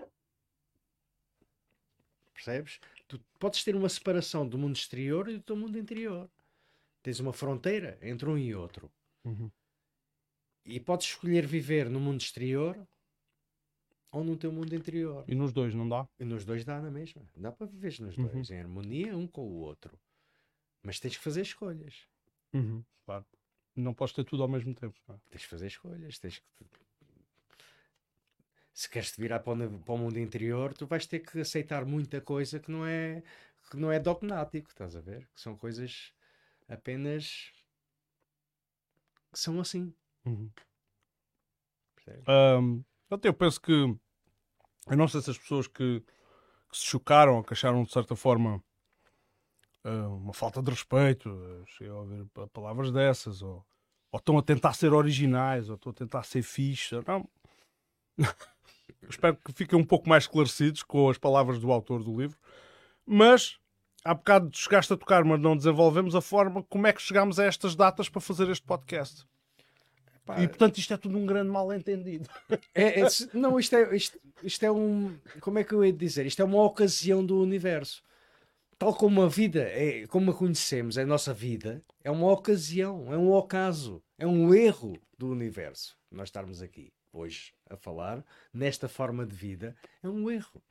Percebes? Tu podes ter uma separação do mundo exterior e do teu mundo interior. Tens uma fronteira entre um e outro. Uhum. E podes escolher viver no mundo exterior ou no teu mundo interior. E nos dois, não dá? E nos dois dá na mesma. Dá para viver nos Uhum. dois, em harmonia um com o outro. Mas tens que fazer escolhas. Uhum. Claro. Não podes ter tudo ao mesmo tempo. Não é? Tens que fazer escolhas. Tens que... Se queres te virar para o, para o mundo interior, tu vais ter que aceitar muita coisa que não é, que não é dogmático, estás a ver? Que são coisas apenas que são assim. Uhum. Percebes? Ahm, até eu penso que eu não sei se as pessoas que, que se chocaram ou que acharam de certa forma ah, uma falta de respeito, ah, chegam a ouvir pa- palavras dessas, ou, ou estão a tentar ser originais, ou estão a tentar ser fixe. Não. Eu espero que fiquem um pouco mais esclarecidos com as palavras do autor do livro. Mas há bocado chegaste a tocar, mas não desenvolvemos a forma como é que chegámos a estas datas para fazer este podcast. Pá, E portanto isto é tudo um grande mal-entendido. é- é- se- não, isto é, isto, isto é um. Como é que eu ia dizer? Isto é uma ocasião do universo. Tal como a vida, é, como a conhecemos, é a nossa vida, é uma ocasião, é um ocaso, é um erro do universo. Nós estarmos aqui hoje a falar nesta forma de vida é um erro.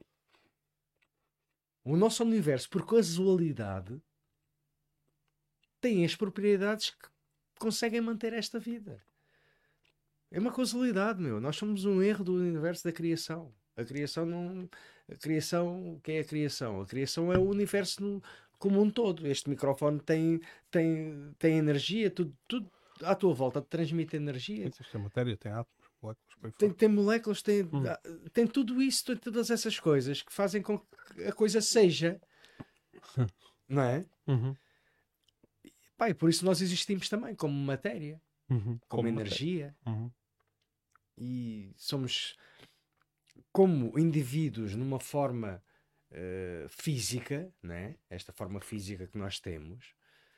O nosso universo, por casualidade, tem as propriedades que conseguem manter esta vida. É uma causalidade, meu. Nós somos um erro do universo da criação. A criação não. A criação. O que é a criação? A criação é o universo no, como um todo. Este microfone tem, tem, tem energia, tudo, tudo à tua volta transmite energia. Isto é matéria, tem átomos, moléculas, por aí Tem, fora. tem moléculas, tem, Hum. tem tudo isso, tem todas essas coisas que fazem com que a coisa seja. Não é? Uhum. Pá, e por isso nós existimos também como matéria, Uhum. como, Como energia. matéria. Uhum. E somos como indivíduos numa forma eh, física, né? Esta forma física que nós temos,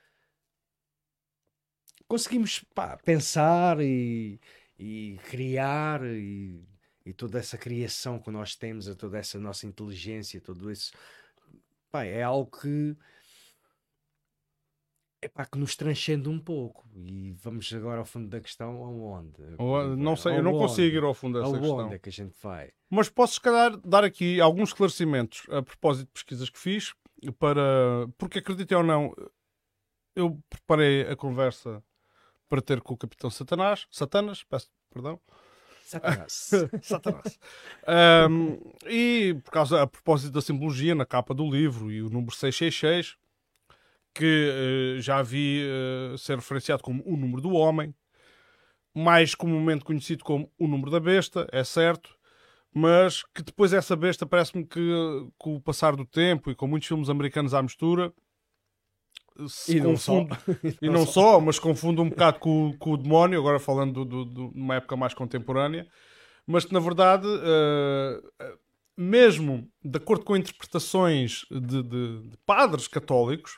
conseguimos pá, pensar e, e criar e, e toda essa criação que nós temos, a toda essa nossa inteligência, tudo isso, pá, é algo que epá, que nos transcende um pouco. E vamos agora ao fundo da questão, aonde? Ou, não sei, eu não Aonde? consigo ir ao fundo dessa Aonde questão. é que a gente vai? Mas posso, se calhar, dar aqui alguns esclarecimentos a propósito de pesquisas que fiz, para... porque, acreditem ou não, eu preparei a conversa para ter com o Capitão Satanás, Satanas, peço perdão, Satanás. Satanás. Ahm, e, por causa, a propósito da simbologia na capa do livro e o número seiscentos e sessenta e seis, que eh, já vi eh, ser referenciado como o número do homem, mais comumente conhecido como o número da besta, é certo, mas que depois essa besta parece-me que com o passar do tempo e com muitos filmes americanos à mistura se E não só. confunde, e não só, mas confunde um bocado com, o- com o demónio, agora falando do, do, do- numa época mais contemporânea, mas que na verdade, eh, mesmo de acordo com interpretações de, de- de padres católicos,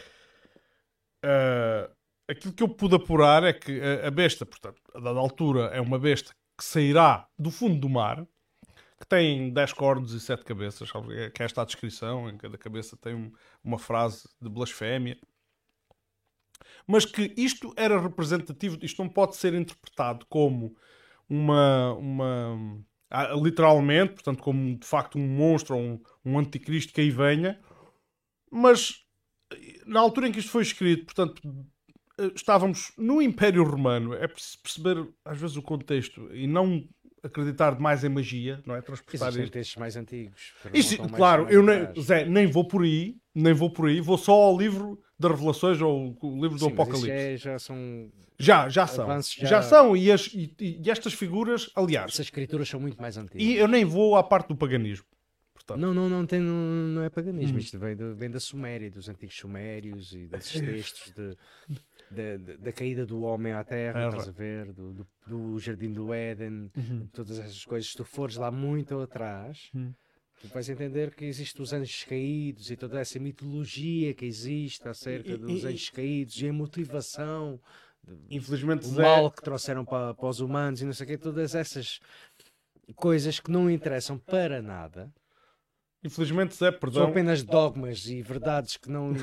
eh, aquilo que eu pude apurar é que a, a besta, portanto, a dada altura, é uma besta que sairá do fundo do mar, que tem dez cornos e sete cabeças, sabe? Que é esta a descrição, em cada cabeça tem um- uma frase de blasfémia. mas que isto era representativo, isto não pode ser interpretado como uma, uma ah, literalmente, portanto, como de facto um monstro ou um, um anticristo que aí venha, mas na altura em que isto foi escrito, portanto, estávamos no Império Romano, é preciso perceber às vezes o contexto e não acreditar demais em magia, não é? Transportar Existem isto. textos mais antigos. que Isso, remontam mais- claro, mais eu nem, atrás. Zé, nem vou por aí, nem vou por aí, vou só ao livro das Revelações ou o livro do Sim, mas isso Apocalipse. é- já são. Já, já são. avanços Já... já- são, e, as- e- e estas figuras, aliás, Essas escrituras são muito mais antigas. e eu nem vou à parte do paganismo. Portanto, Não, não, não, tem, não, não é paganismo. Hum. Isto vem, do- vem da Suméria, dos antigos sumérios e desses textos de, de- de- da caída do homem à terra, É, estás a ver? Do, do, do Jardim do Éden, Uhum. todas essas coisas. Se tu fores lá muito atrás, Hum. tu vais entender que existem os anjos caídos e toda essa mitologia que existe acerca E- dos e- anjos caídos e a motivação, infelizmente, o Zé, mal que trouxeram para, para os humanos e não sei o quê, todas essas coisas que não interessam para nada. infelizmente, Zé, São perdão. apenas dogmas e verdades que não,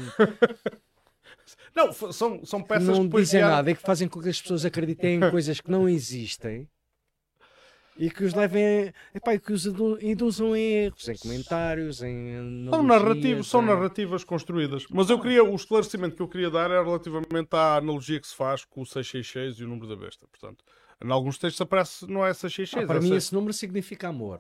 Não, f- são, são que peças não que depois dizem vieram- nada e que fazem com que as pessoas acreditem em coisas que não existem e que os levem a, epá, e que os indu- induzam em erros, em comentários, em São, analogias, narrativos, são em- narrativas construídas. Mas eu queria, o esclarecimento que eu queria dar era relativamente à analogia que se faz com o seiscentos e sessenta e seis e o número da besta. Portanto, em alguns textos aparece, não é seiscentos e sessenta e seis, Ah, para é mim seis- esse número significa amor.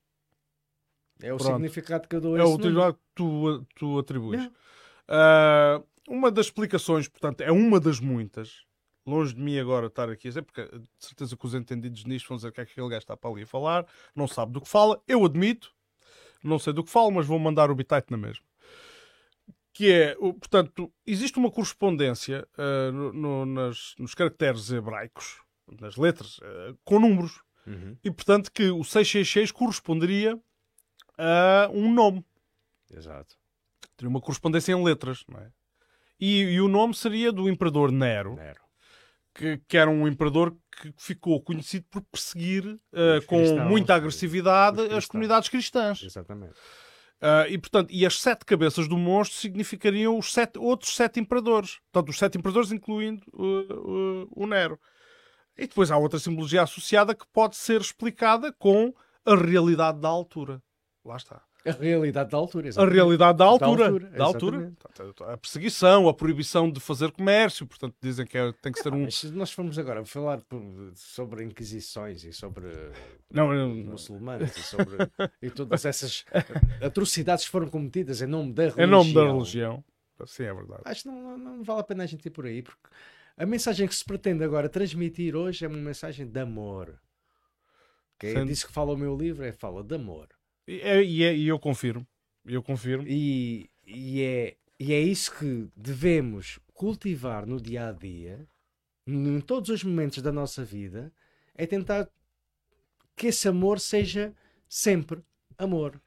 É o Pronto. significado que eu dou a é esse o número. utilidade que tu, tu atribuis. É. Ah, uma das explicações, portanto, é uma das muitas. Longe de mim agora estar aqui a dizer, porque de certeza que os entendidos nisto vão dizer que é que aquele gajo está para ali a falar, não sabe do que fala. Eu admito, não sei do que falo, mas vou mandar o bitite na mesma. Que é, o- portanto, existe uma correspondência ah, no- no- nas- nos caracteres hebraicos, nas letras, ah, com números. Uhum, E, portanto, que o seiscentos e sessenta e seis corresponderia a um nome. exato. Teria uma correspondência em letras, não é? E, e o nome seria do imperador Nero, Nero. que, que era um imperador que ficou conhecido por perseguir ah, Os com cristãos, muita agressividade os as cristãos. comunidades cristãs. Exatamente. Ah, e, portanto, e as sete cabeças do monstro significariam os sete, outros sete imperadores. Portanto, os sete imperadores, incluindo uh, uh, o Nero. E depois há outra simbologia associada que pode ser explicada com a realidade da altura. Lá está. A realidade da altura, A exatamente. realidade da altura. altura, Da altura. exatamente. Portanto, a perseguição, a proibição de fazer comércio. Portanto, dizem que é- tem que ser um... Mas se nós formos agora falar por- sobre inquisições e sobre Não, não, não. muçulmanos e sobre e todas essas atrocidades que foram cometidas em nome da religião, Em nome da religião. Sim, é verdade. acho que não, não vale a pena a gente ir por aí, porque a mensagem que se pretende agora transmitir hoje é uma mensagem de amor. Que é Sendo- disso que fala o meu livro, é fala de amor. E, é- e é- e eu confirmo. Eu confirmo. E, e, é, e é isso que devemos cultivar no dia a dia, em todos os momentos da nossa vida, é tentar que esse amor seja sempre amor.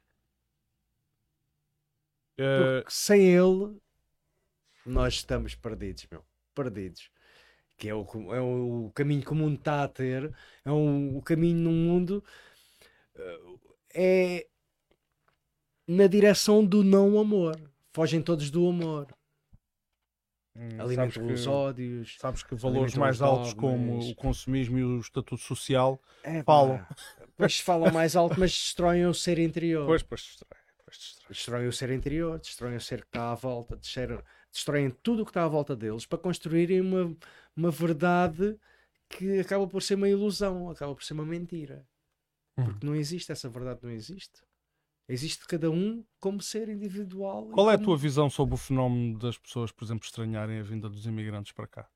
Eh, Porque sem ele, nós estamos perdidos, meu. Perdidos. Que é o, é o caminho que o mundo está a ter, é um, o caminho num mundo eh, é na direção do não amor. Fogem todos do amor. hum, sabes Alimentam que- os ódios. Sabes que valores alimentam mais os altos dogmas. como o consumismo e o estatuto social É, falam. pá. Pois falam mais alto, mas destroem o ser interior. Pois, pois distrai, pois distrai. Destroem o ser interior, destroem o ser que está à volta, destroem, destroem tudo o que está à volta deles para construírem uma, uma verdade que acaba por ser uma ilusão, acaba por ser uma mentira. Porque não existe, essa verdade não existe. Existe cada um como ser individual. e Qual é a como- tua visão sobre o fenómeno das pessoas, por exemplo, estranharem a vinda dos imigrantes para cá?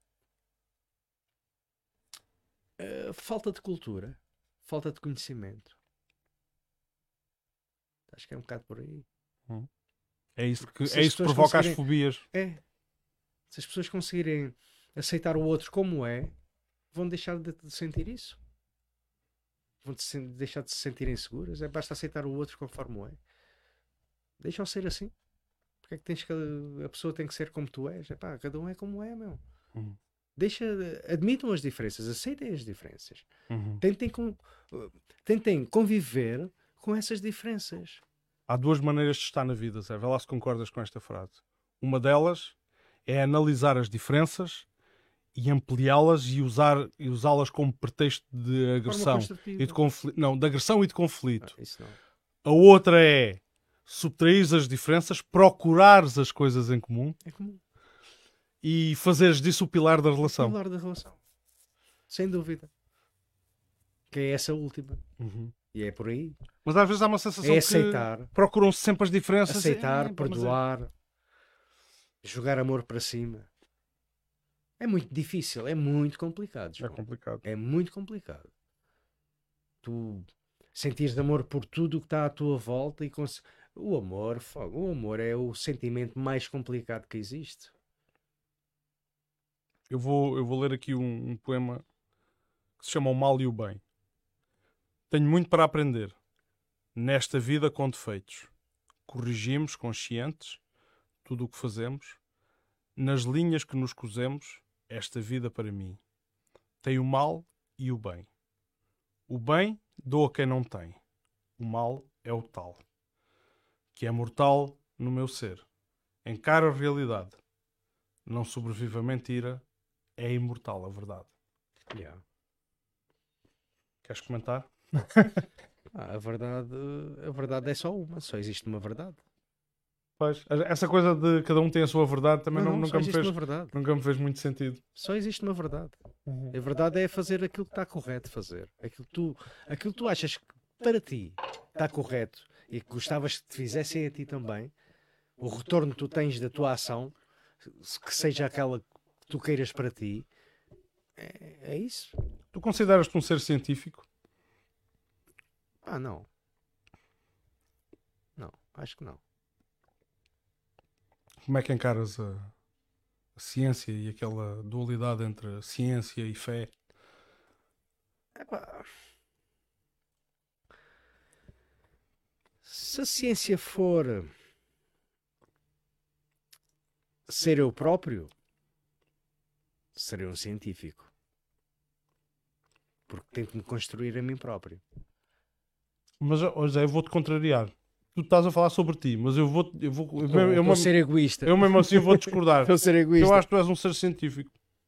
Uh, falta de cultura, falta de conhecimento. Acho que é um bocado por aí. É isso que, Se é as isso que pessoas provoca as conseguirem- fobias. É. Se as pessoas conseguirem aceitar o outro como é, vão deixar de, de sentir isso. Vão de se- deixar de se sentirem seguras. É, basta aceitar o outro conforme é. Deixa-o ser assim. Porque é que tens que a pessoa tem que ser como tu és? Epá, cada um é como é, meu. Uhum. Deixa, admitam as diferenças, aceitem as diferenças. Uhum. Tentem, com, tentem conviver com essas diferenças. Há duas maneiras de estar na vida, Zé. Vê lá se concordas com esta frase. Uma delas é analisar as diferenças e ampliá-las e, usar, e usá-las como pretexto de agressão e de conflito. Não, de agressão e de conflito. Ah, isso não. A outra é subtrair as diferenças, procurares as coisas em comum É comum. e fazeres disso o pilar da relação. O pilar da relação. Sem dúvida. Que é essa última. Uhum. E é por aí. Mas às vezes há uma sensação É que aceitar. procuram-se sempre as diferenças. Aceitar, É, pá, mas é- perdoar, jogar amor para cima. É muito difícil, é muito complicado. É João. complicado. É muito complicado. Tu sentires amor por tudo o que está à tua volta e cons... o amor, fogo, o amor é o sentimento mais complicado que existe. Eu vou, eu vou ler aqui um, um poema que se chama O Mal e o Bem. Tenho muito para aprender. Nesta vida com defeitos. Corrigimos, conscientes, tudo o que fazemos. Nas linhas que nos cosemos, esta vida para mim. Tem o mal e o bem. O bem dou a quem não tem. O mal é o tal. Que é mortal no meu ser. Encaro a realidade. Não sobrevive a mentira. É imortal a verdade. Yeah. Queres comentar? Ah, a verdade, a verdade é só uma, só existe uma verdade. Pois, essa coisa de cada um tem a sua verdade também Não, não, não, nunca, só me existe fez, uma verdade. nunca me fez muito sentido. Só existe uma verdade. A verdade é fazer aquilo que está correto fazer. Aquilo que tu, aquilo que tu achas que para ti está correto e que gostavas que te fizessem a ti também, o retorno que tu tens da tua ação, que seja aquela que tu queiras para ti, é, é isso. Tu consideras-te um ser científico? Ah, não. Não, acho que não. Como é que encaras a, a ciência e aquela dualidade entre ciência e fé? Epá. Se a ciência for ser eu próprio, serei um científico. Porque tenho que me construir a mim próprio. Mas, ó Zé, eu vou-te contrariar. Tu estás a falar sobre ti, mas eu vou... Eu, vou, eu, Estou eu, estou eu, a ser egoísta. eu mesmo assim vou discordar. Estou a ser egoísta. Eu acho que tu és um ser científico.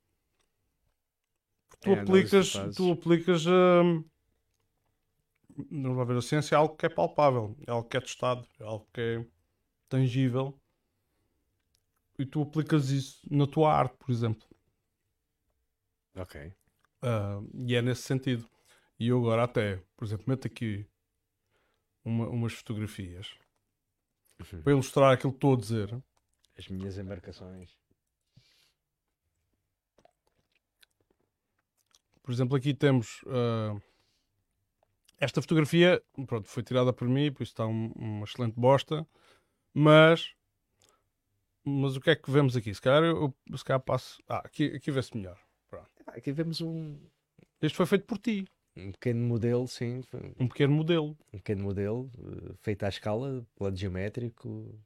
Tu É, a análise que aplicas... tu fazes. Tu aplicas... hum, não vai ver, a ciência é algo que é palpável. É algo que é testado. É algo que é tangível. E tu aplicas isso na tua arte, por exemplo. Ok. Ah, e é nesse sentido. E eu agora até, por exemplo, meto aqui uma- umas fotografias Uhum. para ilustrar aquilo que estou a dizer. As minhas embarcações. Por exemplo, aqui temos ah, esta fotografia, pronto, foi tirada por mim, por isso está um- uma excelente bosta, mas mas o que é que vemos aqui? Se calhar eu, eu- se calhar passo. Ah, aqui, aqui vê-se melhor. Aqui vemos um, Este foi feito por ti, um pequeno modelo, sim. foi um pequeno modelo. Um pequeno modelo eh, feito à escala, plano geométrico.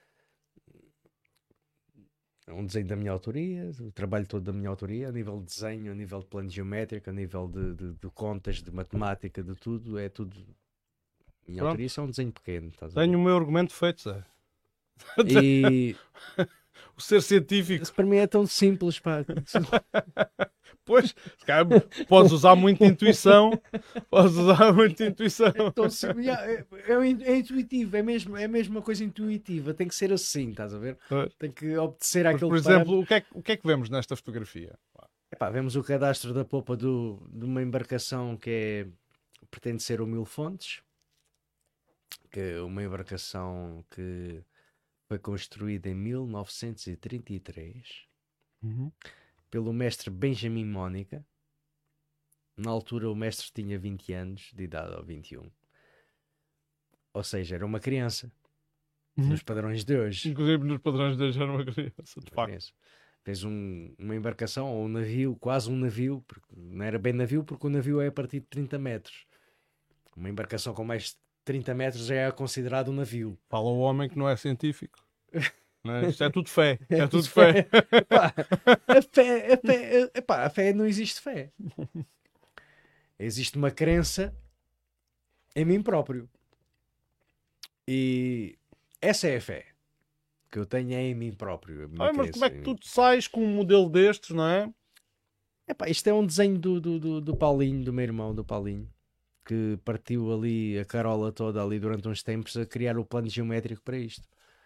Um desenho da minha autoria, o trabalho todo da minha autoria, a nível de desenho, a nível de plano geométrico, a nível de, de, de contas, de matemática, de tudo, é tudo. Minha Pronto. autoria é só um desenho pequeno. Estás a ver? Tenho o meu argumento feito, Zé. E O ser científico. isso para mim é tão simples, pá. Pois, se calhar podes usar muita intuição. Podes usar muita intuição. Então, se- yeah, é, é in- é intuitivo, é mesmo, é mesmo uma coisa intuitiva, tem que ser assim, estás a ver? Pois. Tem que obedecer Mas, àquele por exemplo, o que, é, que- o que é que vemos nesta fotografia? Epá, vemos o cadastro da popa do, de uma embarcação que é, pretende ser o Mil Fontes, que é uma embarcação que foi construída em mil novecentos e trinta e três Uhum. pelo mestre Benjamin Mónica. Na altura o mestre tinha vinte anos de idade, ou vinte e um. Ou seja, era uma criança, Uhum. nos padrões de hoje. Inclusive nos padrões de hoje era uma criança, de Uma facto. criança. Fez um- uma embarcação ou um navio, quase um navio, porque não era bem navio, porque o navio é a partir de trinta metros. Uma embarcação com mais de trinta metros já é considerado um navio. Fala o homem que não é científico. Não é? Isto é tudo fé. É, É tudo tudo fé. Epá, a fé, a fé, epá, a fé não existe fé. Existe uma crença em mim próprio. E essa é a fé. que eu tenho é em mim próprio. a minha Ah, mas como é crença. que tu te sais com um modelo destes, não é? Epá, isto é um desenho do, do, do, do Paulinho, do meu irmão, do Paulinho, que partiu ali a carola toda ali durante uns tempos a criar o plano geométrico para isto.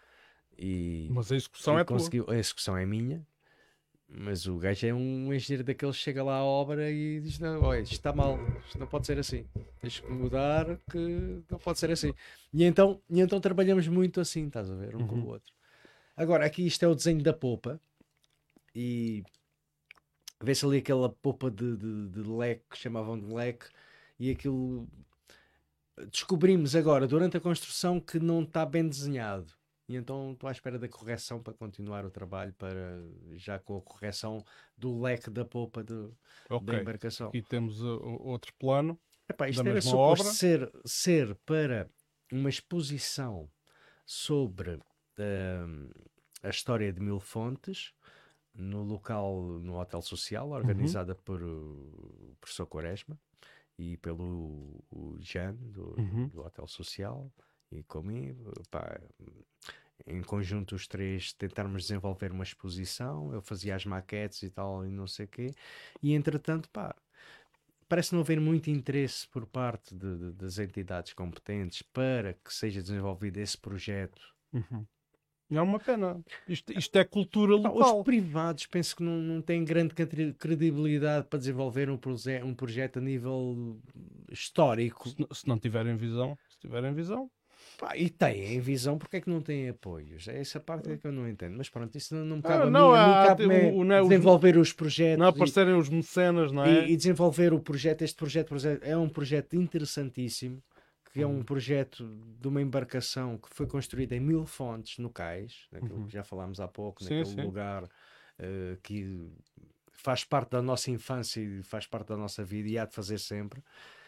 E, Mas a execução e é tua. conseguiu, a execução é minha, mas o gajo é um engenheiro daqueles que chega lá à obra e diz: não, olha, isto está mal, isto não pode ser assim, tens que mudar, que não pode ser assim. E então, e então trabalhamos muito assim, estás a ver, um com Uhum. o outro. Agora, aqui isto é o desenho da popa e vê-se ali aquela popa de, de, de leque que chamavam de leque e aquilo descobrimos agora durante a construção que não está bem desenhado. E então estou à espera da correção para continuar o trabalho, para já com a correção do leque da popa do- da Ok. embarcação. Aqui temos uh, o- outro plano. Epá, isto da era mesma suposto obra. ser, ser para uma exposição sobre hum, a história de Mil Fontes no local, no Hotel Social, organizada por uh, o professor Quaresma e pelo o Jean do, Uhum. do Hotel Social e comigo, pá, em conjunto os três tentarmos desenvolver uma exposição. Eu fazia as maquetes e tal e não sei o quê, e entretanto, pá, parece não haver muito interesse por parte de- de- das entidades competentes para que seja desenvolvido esse projeto. Uhum. É uma pena. Isto, isto é cultura Pá, os local. privados penso que não, não têm grande cre- credibilidade para desenvolver um, proje- um projeto a nível histórico. Se, n- se não tiverem visão, se tiverem visão. Pá, e têm visão, porque é que não têm apoios? É essa parte é que eu não entendo. Mas pronto, isso não, não me Ah, cabe a não, mim. A mim há- cabe-me o- o- não é os- desenvolver os projetos Não e- aparecerem os mecenas, não é? e, e desenvolver o projeto. Este projeto, por exemplo, é um projeto interessantíssimo, que é um Uhum. projeto de uma embarcação que foi construída em Mil Fontes, no Cais, naquilo Uhum. que já falámos há pouco, Sim, naquele sim. lugar eh, que faz parte da nossa infância e faz parte da nossa vida e há de fazer sempre.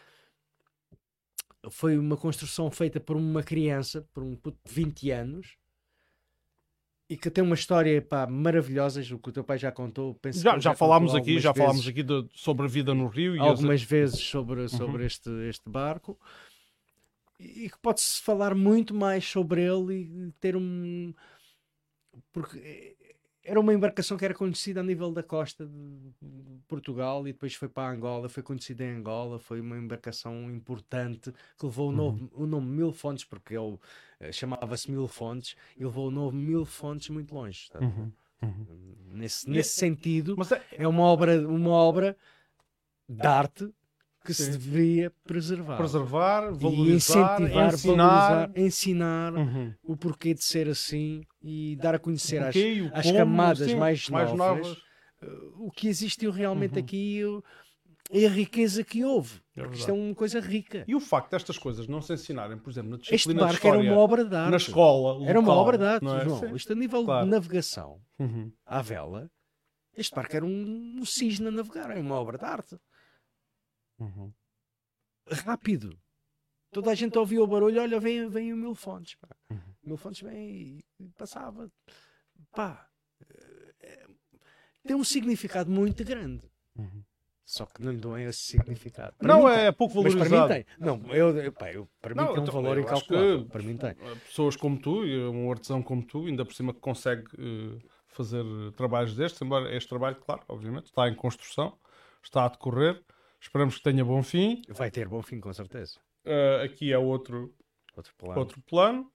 Foi uma construção feita por uma criança, por um puto de vinte anos, e que tem uma história, pá, maravilhosa, o que o teu pai já contou. Penso que Já, ele já contou falámos aqui, algumas já vezes- falámos aqui de- sobre a vida no Rio e as- algumas vezes sobre, sobre Uhum. este, este barco, e que pode-se falar muito mais sobre ele e ter um. Porque era uma embarcação que era conhecida a nível da costa de de Portugal e depois foi para Angola, foi conhecida em Angola, foi uma embarcação importante que levou o, novo, o nome Mil Fontes, porque ele eh, chamava-se Mil Fontes, e levou o nome Mil Fontes muito longe. Está a ver? Uhum, uhum. Nesse, E- nesse sentido, Mas é, é uma obra, uma obra de arte que se Sim. deveria preservar. preservar, E valorizar, incentivar, ensinar. valorizar, ensinar Uhum. o porquê de ser assim e dar a conhecer às, Porquê e o às como, camadas sim, mais, mais novas, novas. uh, o que existiu realmente Uhum. aqui uh, e a riqueza que houve. É Porque isto verdade. é uma coisa rica. E o facto destas coisas não se ensinarem, por exemplo, na Este disciplina de barco era história, uma obra de arte. na escola Era uma local, obra de arte, não é? João. Sim. Isto a nível Claro. de navegação Uhum. à vela, este barco era um, um cisne a navegar, é uma obra de arte. Uhum. Rápido. Toda a gente ouvia o barulho, olha, vem, vem o Mil Fontes. Pá. Uhum. Mil Fontes vem e passava. Pá, é- tem um significado muito grande. Uhum. Só que não lhe dão esse significado. Para Não, mim é pouco tem, mas valorizado. para mim tem. Não, eu, eu, pá, eu- para mim Não, tem um então, valor eu acho incalculável. que Para mim tem. Pessoas como tu, e um artesão como tu, ainda por cima que consegue eh, fazer eh, trabalhos destes, embora este trabalho, claro, obviamente, está em construção, está a decorrer, esperamos que tenha bom fim. Vai ter bom fim, com certeza. Eh, aqui é outro, Outro plano. outro plano.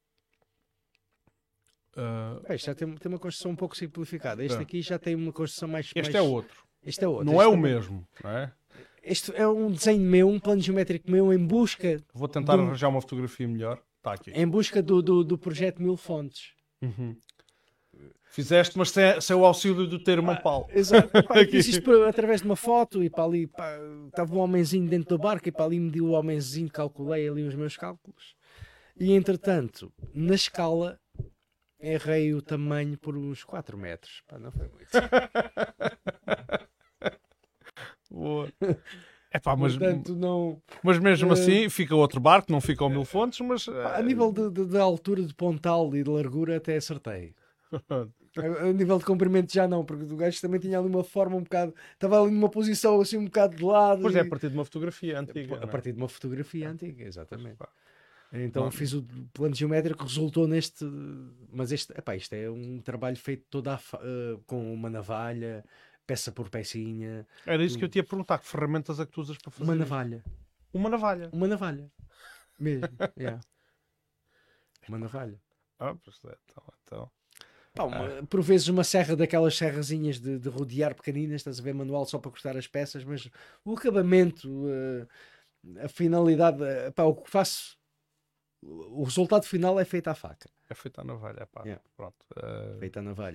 Eh, É, isto já tem, tem uma construção um pouco simplificada. Este É. aqui já tem uma construção mais. este mais... é outro. Este é outro. Não Este é o também- mesmo, não é? Este é um desenho meu, um plano geométrico meu em busca, Vou tentar Do- arranjar uma fotografia melhor. Está aqui. em busca do, do, do projeto Mil Fontes. Uhum. Fizeste, mas sem, sem o auxílio do teu irmão Paulo. Exato. Pá, eu Aqui. fiz isto por- através de uma foto e para ali pá, estava um homenzinho dentro do barco e para ali mediu o homenzinho, calculei ali os meus cálculos. E entretanto, na escala, errei o tamanho por uns quatro metros. Pá, não foi muito. Boa. Epá, mas, Portanto, não. mas mesmo eh, assim fica outro barco, não fica ao Mil Fontes, mas Pá, a eh, nível de, de- da altura de pontal e de largura até acertei. A, a nível de comprimento já não, porque o gajo também tinha ali uma forma um bocado. Estava ali numa posição assim um bocado de lado. Pois é, e- a partir de uma fotografia antiga. a não é? partir de uma fotografia antiga, exatamente. Então Não. fiz o plano geométrico, resultou neste. Mas este, epá, isto é um trabalho feito todo à fa- eh, com uma navalha, peça por pecinha. Era isso que eu te ia perguntar. Que ferramentas é que tu usas para fazer Uma isto? navalha. Uma navalha. Uma navalha. Mesmo. yeah. Uma navalha. Ah, pois é, então, então. Pá, uma- por vezes uma serra daquelas serrazinhas de, de rodear pequeninas, estás a ver, manual só para cortar as peças, mas o acabamento, eh, a finalidade, eh, pá, o que faço, o resultado final é feito à faca, É feita a navalha, pá. Yeah. Pronto. Eh, feito à navalha.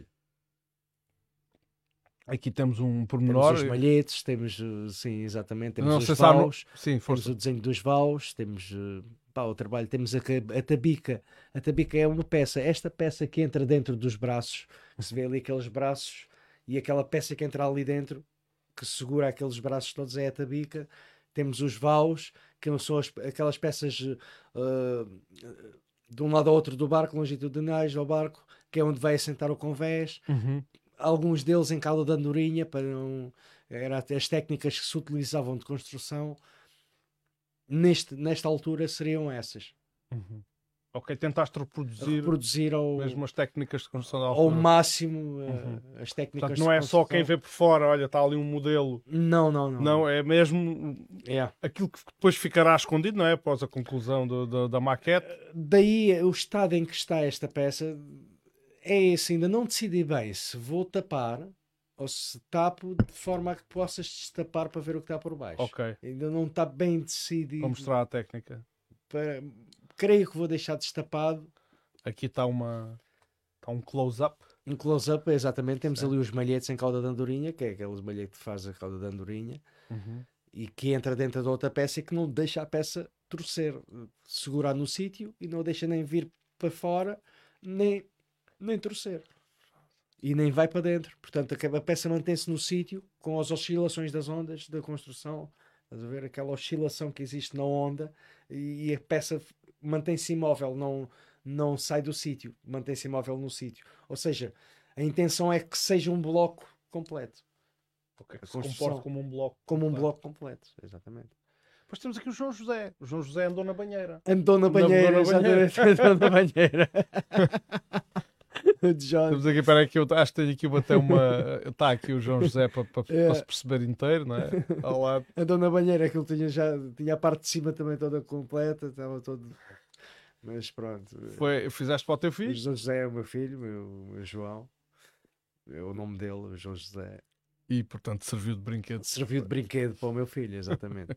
aqui temos um Temos pormenor. os malhetes, temos, eh, sim, exatamente, temos Não os sei se há no- vaus, Sim, temos força. o desenho dos vaus, temos, eh, pá, o trabalho, temos a, ca- a tabica. A tabica é uma peça, esta peça que entra dentro dos braços, que se vê ali aqueles braços e aquela peça que entra ali dentro, que segura aqueles braços todos, é a tabica. Temos os vaus, que são as- aquelas peças eh, de um lado ao outro do barco, longitudinais ao barco, que é onde vai assentar o convés. Uhum. Alguns deles em cauda de andorinha, para não... Eram as técnicas que se utilizavam de construção. Neste, nesta altura seriam essas. Uhum. Ok, tentaste reproduzir Reproduzir ao, mesmo as técnicas de construção da ao altura. máximo eh, Uhum. as técnicas Portanto, de não é só quem construção. vê por fora, olha, está ali um modelo. Não, não, não. Não, é mesmo É. aquilo que depois ficará escondido, não é? Após a conclusão do- do- da maquete. Daí o estado em que está esta peça é esse, ainda não decidi bem se vou tapar ou se tapo de forma a que possas destapar para ver o que está por baixo. Ok, Ainda não está bem decidido. vou mostrar a técnica. Para... Creio que vou deixar destapado. Aqui está uma está um close-up. Um close-up, exatamente. Temos Certo. ali os malhetes em cauda de andorinha, que é aqueles malhetes que faz a cauda de andorinha, Uhum. e que entra dentro da outra peça e que não deixa a peça torcer, segurar no sítio e não deixa nem vir para fora, nem, nem torcer. E nem vai para dentro. Portanto, a peça mantém-se no sítio com as oscilações das ondas da construção. Estás a ver aquela oscilação que existe na onda e a peça mantém-se imóvel, não, não sai do sítio, mantém-se imóvel no sítio. Ou seja, a intenção é que seja um bloco completo. Ok, A se construção. comporta como um bloco. Como um completo. bloco completo, exatamente. Depois temos aqui o João José. O João José andou na banheira. Andou na Andou banheira, na banheira. exatamente. Andou na banheira. O John. Temos aqui, espera aí, que eu acho que tenho aqui até uma. Está aqui o João José para, para, É. para se perceber inteiro, não é? Ao lado. Andou na banheira, aquilo tinha já tinha a parte de cima também toda completa, estava todo. Mas pronto. Foi, fizeste para o teu O filho? João José é o meu filho, o meu, o meu João. É o nome dele, o João José. E portanto serviu de brinquedo. Serviu de brinquedo para o meu filho, exatamente.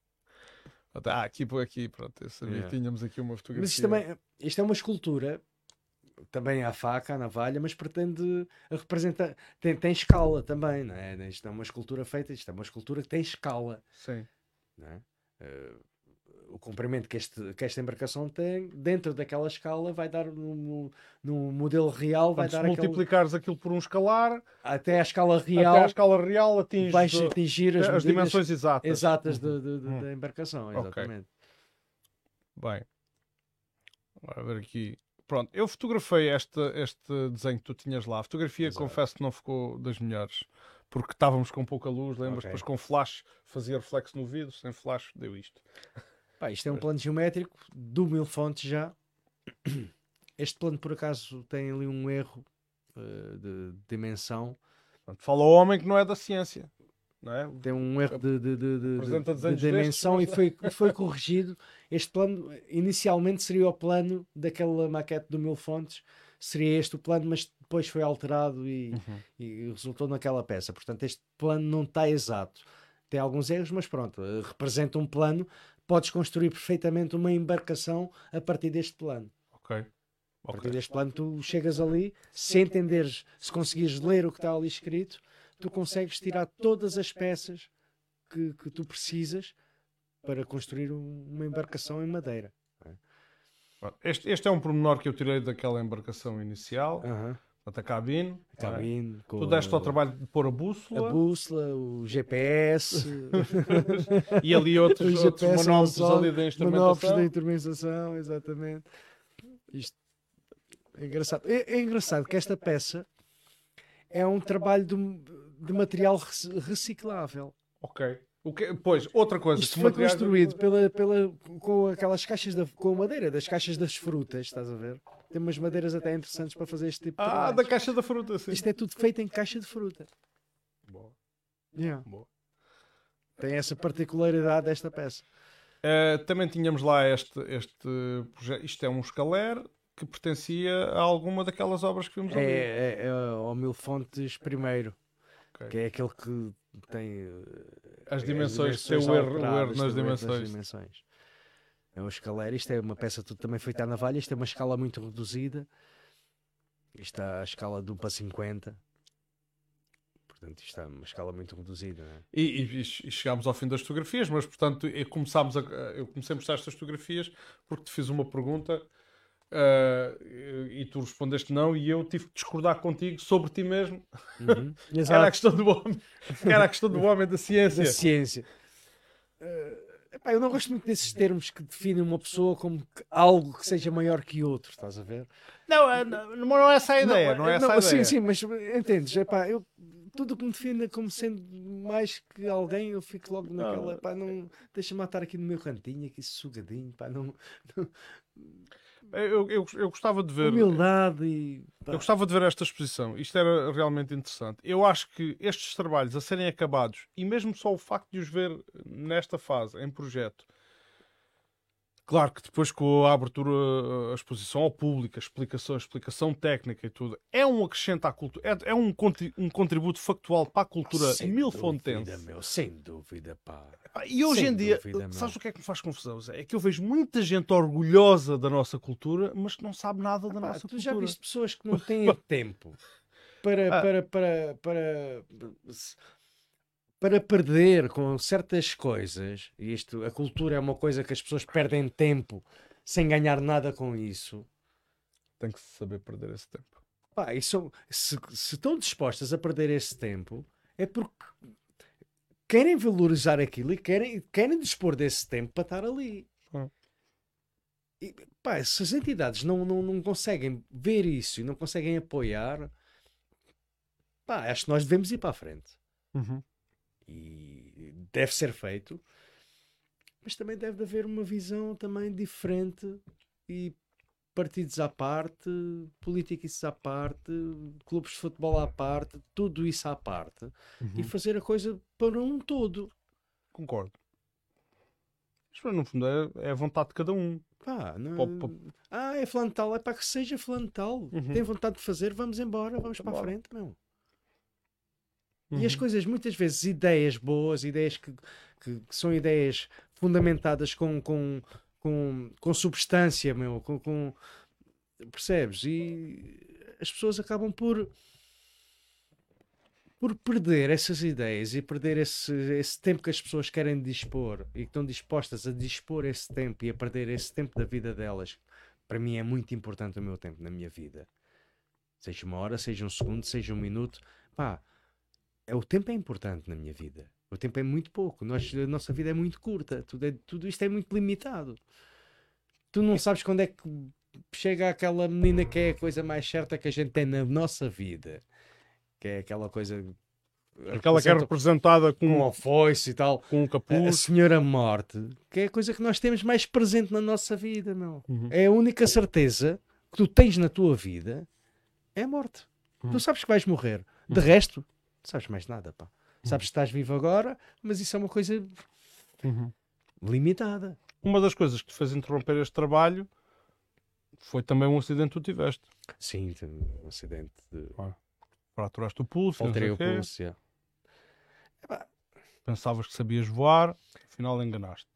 Ah, aqui por aqui, pronto. Eu sabia Yeah. que tínhamos aqui uma fotografia. Mas isto também isto é uma escultura, também à faca, à navalha, mas pretende representar. Tem, tem escala também, não é? Isto é uma escultura feita, isto é uma escultura que tem escala. Sim. Não é? Eh, o comprimento que, este, que esta embarcação tem, dentro daquela escala, vai dar no, no, no modelo real, vai Portanto, dar se aquele, multiplicares aquilo por um escalar, até à escala real, até à escala real atinges vais uh, atingir as, as, medidas dimensões exatas. exatas Uhum. de- de- de- Uhum. da embarcação. Ok. Exatamente. Bem, a ver aqui. Pronto, eu fotografei este, este desenho que tu tinhas lá. A fotografia, Exato. confesso que não ficou das melhores, porque estávamos com pouca luz, lembras? Ok. Depois com flash fazia reflexo no vidro, sem flash deu isto. Pá, isto é um plano geométrico do Mil Fontes já. Este plano, por acaso, tem ali um erro eh, de dimensão. Portanto, fala ao homem que não é da ciência, não é? Tem um erro de, de, de, de- Apresenta de desenhos dimensão destes, e foi, foi corrigido. Este plano, inicialmente, seria o plano daquela maquete do Mil Fontes. Seria este o plano, mas depois foi alterado e, Uhum. e resultou naquela peça. Portanto, este plano não está exato. Tem alguns erros, mas pronto, eh, representa um plano. Podes construir perfeitamente uma embarcação a partir deste plano. Ok. A partir Ok. deste plano, tu chegas ali, se entenderes, se conseguires ler o que está ali escrito, tu consegues tirar todas as peças que, que tu precisas para construir um- uma embarcação em madeira. Pronto, Este, este é um pormenor que eu tirei daquela embarcação inicial, Aham. portanto, a cabine. não é? Cabine, com Tu deste ao a- trabalho de pôr a a bússola bússola, o G P S, e ali outros, o outros G P S, manobres o ali da manobres instrumentação. da instrumentação, exatamente. Isto é engraçado. É, é engraçado que esta peça é um trabalho de, de material rec- reciclável. Ok. O que, pois, outra coisa. Isto que foi materiais- construído pela, pela, com aquelas caixas da, com a madeira, das caixas das frutas, estás a ver? Tem umas madeiras até interessantes para fazer este tipo de Ah, trabalhos. da caixa da fruta, sim. Isto é tudo feito em caixa de fruta. Boa, Yeah. boa. Tem essa particularidade desta peça. Uh, também tínhamos lá este, este projeto. Isto é um escaler que pertencia a alguma daquelas obras que vimos ali. É, é, é ao Mil Fontes primeiro, Ok. que é aquele que tem uh, As dimensões, tem o erro, o erro alteradas, nas tem o erro dimensões. dimensões. É um escaler. Isto é uma peça tudo também feita à navalha. Isto é uma escala muito reduzida. Isto é a escala de um para cinquenta. Portanto, isto é uma escala muito reduzida. Não é? E, e- e chegámos ao fim das fotografias, mas portanto eu, começámos a, eu comecei a mostrar estas fotografias porque te fiz uma pergunta uh, e tu respondeste não e eu tive que discordar contigo sobre ti mesmo. Uhum. Era a Exato. questão do homem, era a questão do homem da ciência. Da ciência. Uh, epá, eu não gosto muito desses termos que definem uma pessoa como que algo que seja maior que outro, estás a ver? Não, é- não, não é essa a ideia, não, é essa a ideia. Sim, sim, mas entendes? Epá, eu, tudo o que me define como sendo mais que alguém, eu fico logo naquela, epá, não, deixa-me estar aqui no meu cantinho, aqui sugadinho, pá, não, não- Eu, eu, eu gostava de ver. humildade e... pá. Eu gostava de ver esta exposição. Isto era realmente interessante. Eu acho que estes trabalhos a serem acabados, e mesmo só o facto de os ver nesta fase, em projeto, claro que depois com a abertura, a exposição ao público, a explicação, a explicação técnica e tudo, é um acrescento à cultura, é, é um, contri- um contributo factual para a cultura Sem milfontense. dúvida, meu, sem dúvida, pá. E hoje Sem em dia, dúvida, meu. sabes o que é que me faz confusão, Zé? É que eu vejo muita gente orgulhosa da nossa cultura, mas que não sabe nada da Pá, nossa tu cultura. já viste pessoas que não têm tempo para, Ah. para, para, para, para perder com certas coisas, e isto, a cultura é uma coisa que as pessoas perdem tempo sem ganhar nada com isso. Tem que saber perder esse tempo. Pá, e são- se, se estão dispostas a perder esse tempo, é porque querem valorizar aquilo e querem, querem dispor desse tempo para estar ali. Hum. E, pá, se as entidades não, não, não conseguem ver isso e não conseguem apoiar, pá, acho que nós devemos ir para a frente. Uhum. E deve ser feito, mas também deve haver uma visão também diferente e partidos à parte, políticos à parte, clubes de futebol à parte, tudo isso à parte e fazer a coisa para um todo. Concordo. Isto, no fundo, é, é a vontade de cada um. Pá, não... Pop, pop. Ah, é fulano de tal, é para que seja fulano de tal. Uhum. Tem vontade de fazer, vamos embora, vamos para a Embora. frente, meu. Uhum. E as coisas, muitas vezes, ideias boas, ideias que, que, que são ideias fundamentadas com, com, com, com substância, meu, com, com- percebes? E as pessoas acabam por por perder essas ideias e perder esse, esse tempo que as pessoas querem dispor e que estão dispostas a dispor esse tempo e a perder esse tempo da vida delas. Para mim é muito importante o meu tempo na minha vida. Seja uma hora, seja um segundo, seja um minuto. Pá, é, o tempo é importante na minha vida. O tempo é muito pouco. Nós, a nossa vida é muito curta. Tudo, é, tudo isto é muito limitado. Tu não sabes quando é que chega aquela menina que é a coisa mais certa que a gente tem na nossa vida. Que é aquela coisa... Aquela que é representa- representada com com, o foice e tal. com um A, a capuz. Senhora Morte, que é a coisa que nós temos mais presente na nossa vida, meu. Uhum. É a única certeza que tu tens na tua vida é a morte. Uhum. Tu sabes que vais morrer. De resto, não sabes mais nada, pá. Sabes que estás vivo agora, mas isso é uma coisa Uhum. limitada. Uma das coisas que te fez interromper este trabalho foi também um acidente que tu tiveste. Sim, tem um acidente de... Fraturaste o pulso, não Alterei sei o o quê. pulso, já. Pensavas que sabias voar, afinal enganaste.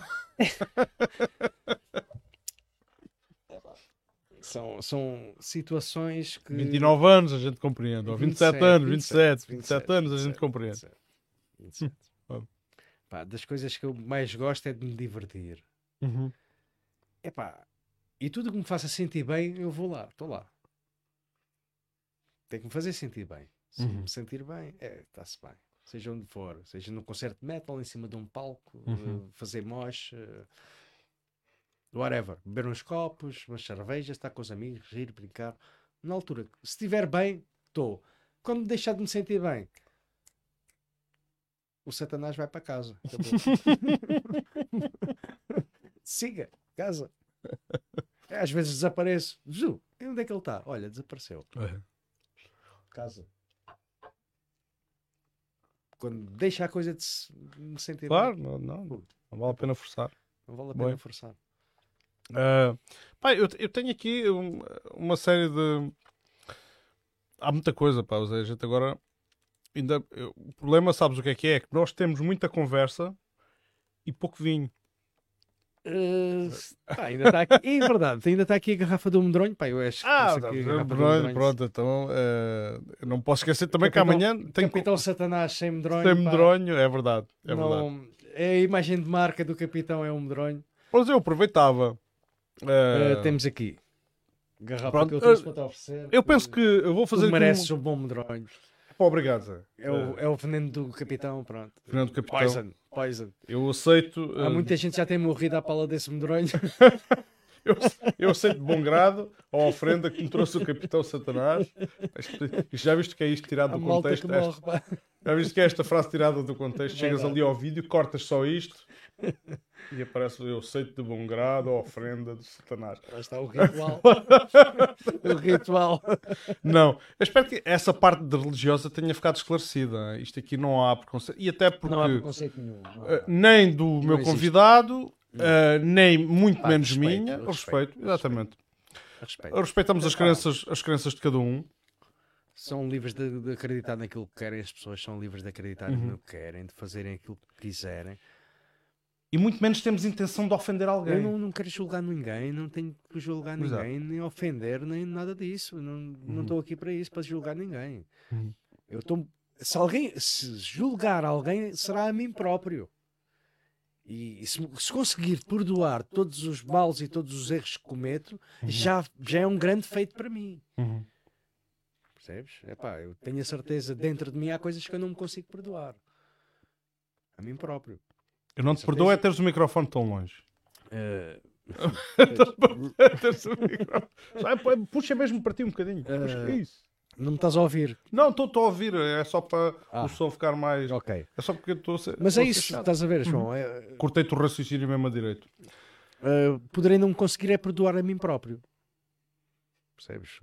São, são situações que... vinte e nove anos a gente compreende, ou vinte e sete anos, vinte e sete, vinte e sete anos a gente vinte e sete, compreende. vinte e sete, vinte e sete. Hum. Pá, das coisas que eu mais gosto é de me divertir. Uhum. Epá, e tudo que me faça sentir bem, eu vou lá, estou lá. Tem que me fazer sentir bem. Se Uhum. me sentir bem, é, está-se bem. Seja onde for, seja num concerto de metal, em cima de um palco, Uhum. eh, fazer mosh, eh, whatever. Beber uns copos, umas cervejas, estar com os amigos, rir, brincar. Na altura, se estiver bem, estou. Quando deixar de me sentir bem, o Satanás vai para casa. Acabou. Siga, casa. É, às vezes desapareço. Ju, e onde é que ele está? Olha, desapareceu. É. Casa. Quando deixa a coisa de se me sentir Claro, bem, não, não, não vale a pena forçar. não vale a pena Bem. forçar. Uh, pá, eu, eu tenho aqui um- uma série de. Há muita coisa, pá. Ou seja, a gente agora. Ainda, eu- o problema, sabes o que é que é? É que nós temos muita conversa e pouco vinho. Uh, pá, ainda está aqui, é verdade, ainda está aqui a garrafa do medronho. Pá, eu acho que Ah, trouxe aqui a garrafa do pronto, medronho. pronto, então. uh, eu não posso esquecer também que Capitão- amanhã tem Capitão Satanás sem medronho. tem pá, medronho. É verdade, é verdade. não, é a imagem de marca do capitão é um medronho. Mas eu aproveitava. uh, Uh, temos aqui garrafa pronto, que eu trouxe uh, para te oferecer. eu penso que eu vou tu fazer. aqui mereces um... um bom medronho. Pá, obrigado, Zé. É o, é o veneno do capitão, pronto. Veneno do capitão. Poison, poison. Eu aceito. Há uh, muita gente que já tem morrido à pala desse medronho. Eu, eu aceito de bom grado a ofrenda que me trouxe o Capitão Satanás. Isto- isto já viste que é isto tirado A do malta contexto? que Esta- morre, pá. já viste que é esta frase tirada do contexto? Chegas Verdade. ali ao vídeo, cortas só isto e aparece eu aceito de bom grado a ofrenda de Satanás. Lá está o ritual. O ritual. Não, eu espero que essa parte de religiosa tenha ficado esclarecida. Isto aqui não há preconceito. E até porque Não há preconceito nenhum. não há. eh, nem do meu existe. convidado, eh, nem muito Pá, menos respeito, minha. respeito, Respeito, exatamente. Respeito. Respeitamos as Epá. crenças, as crenças de cada um. São livres de, de acreditar naquilo que querem, as pessoas são livres de acreditar Uhum. no que querem, de fazerem aquilo que quiserem. E muito menos temos intenção de ofender alguém. Eu não, não quero julgar ninguém, não tenho que julgar Exato. ninguém, nem ofender, nem nada disso. Não não estou aqui para isso, para julgar ninguém. Uhum. Eu estou. Se alguém se julgar alguém, será a mim próprio. E, e se, se conseguir perdoar todos os males e todos os erros que cometo, já, já é um grande feito para mim. Uhum. Percebes? Epá, eu tenho a certeza dentro de mim há coisas que eu não me consigo perdoar. A mim próprio. Eu não te Certeza. perdoo é teres o microfone tão longe. Eh, Teres o microfone. Sai, pô, puxa mesmo para ti um bocadinho. Puxa, Eh, que é isso? não me estás a ouvir? Não, estou a ouvir. É só para Ah. o som ficar mais. Ok. É só porque eu estou a ser. Mas estou é a ser isso, chato. estás a ver, João? É, Cortei-te o raciocínio mesmo a direito. eh, poderei não conseguir é perdoar a mim próprio. Percebes?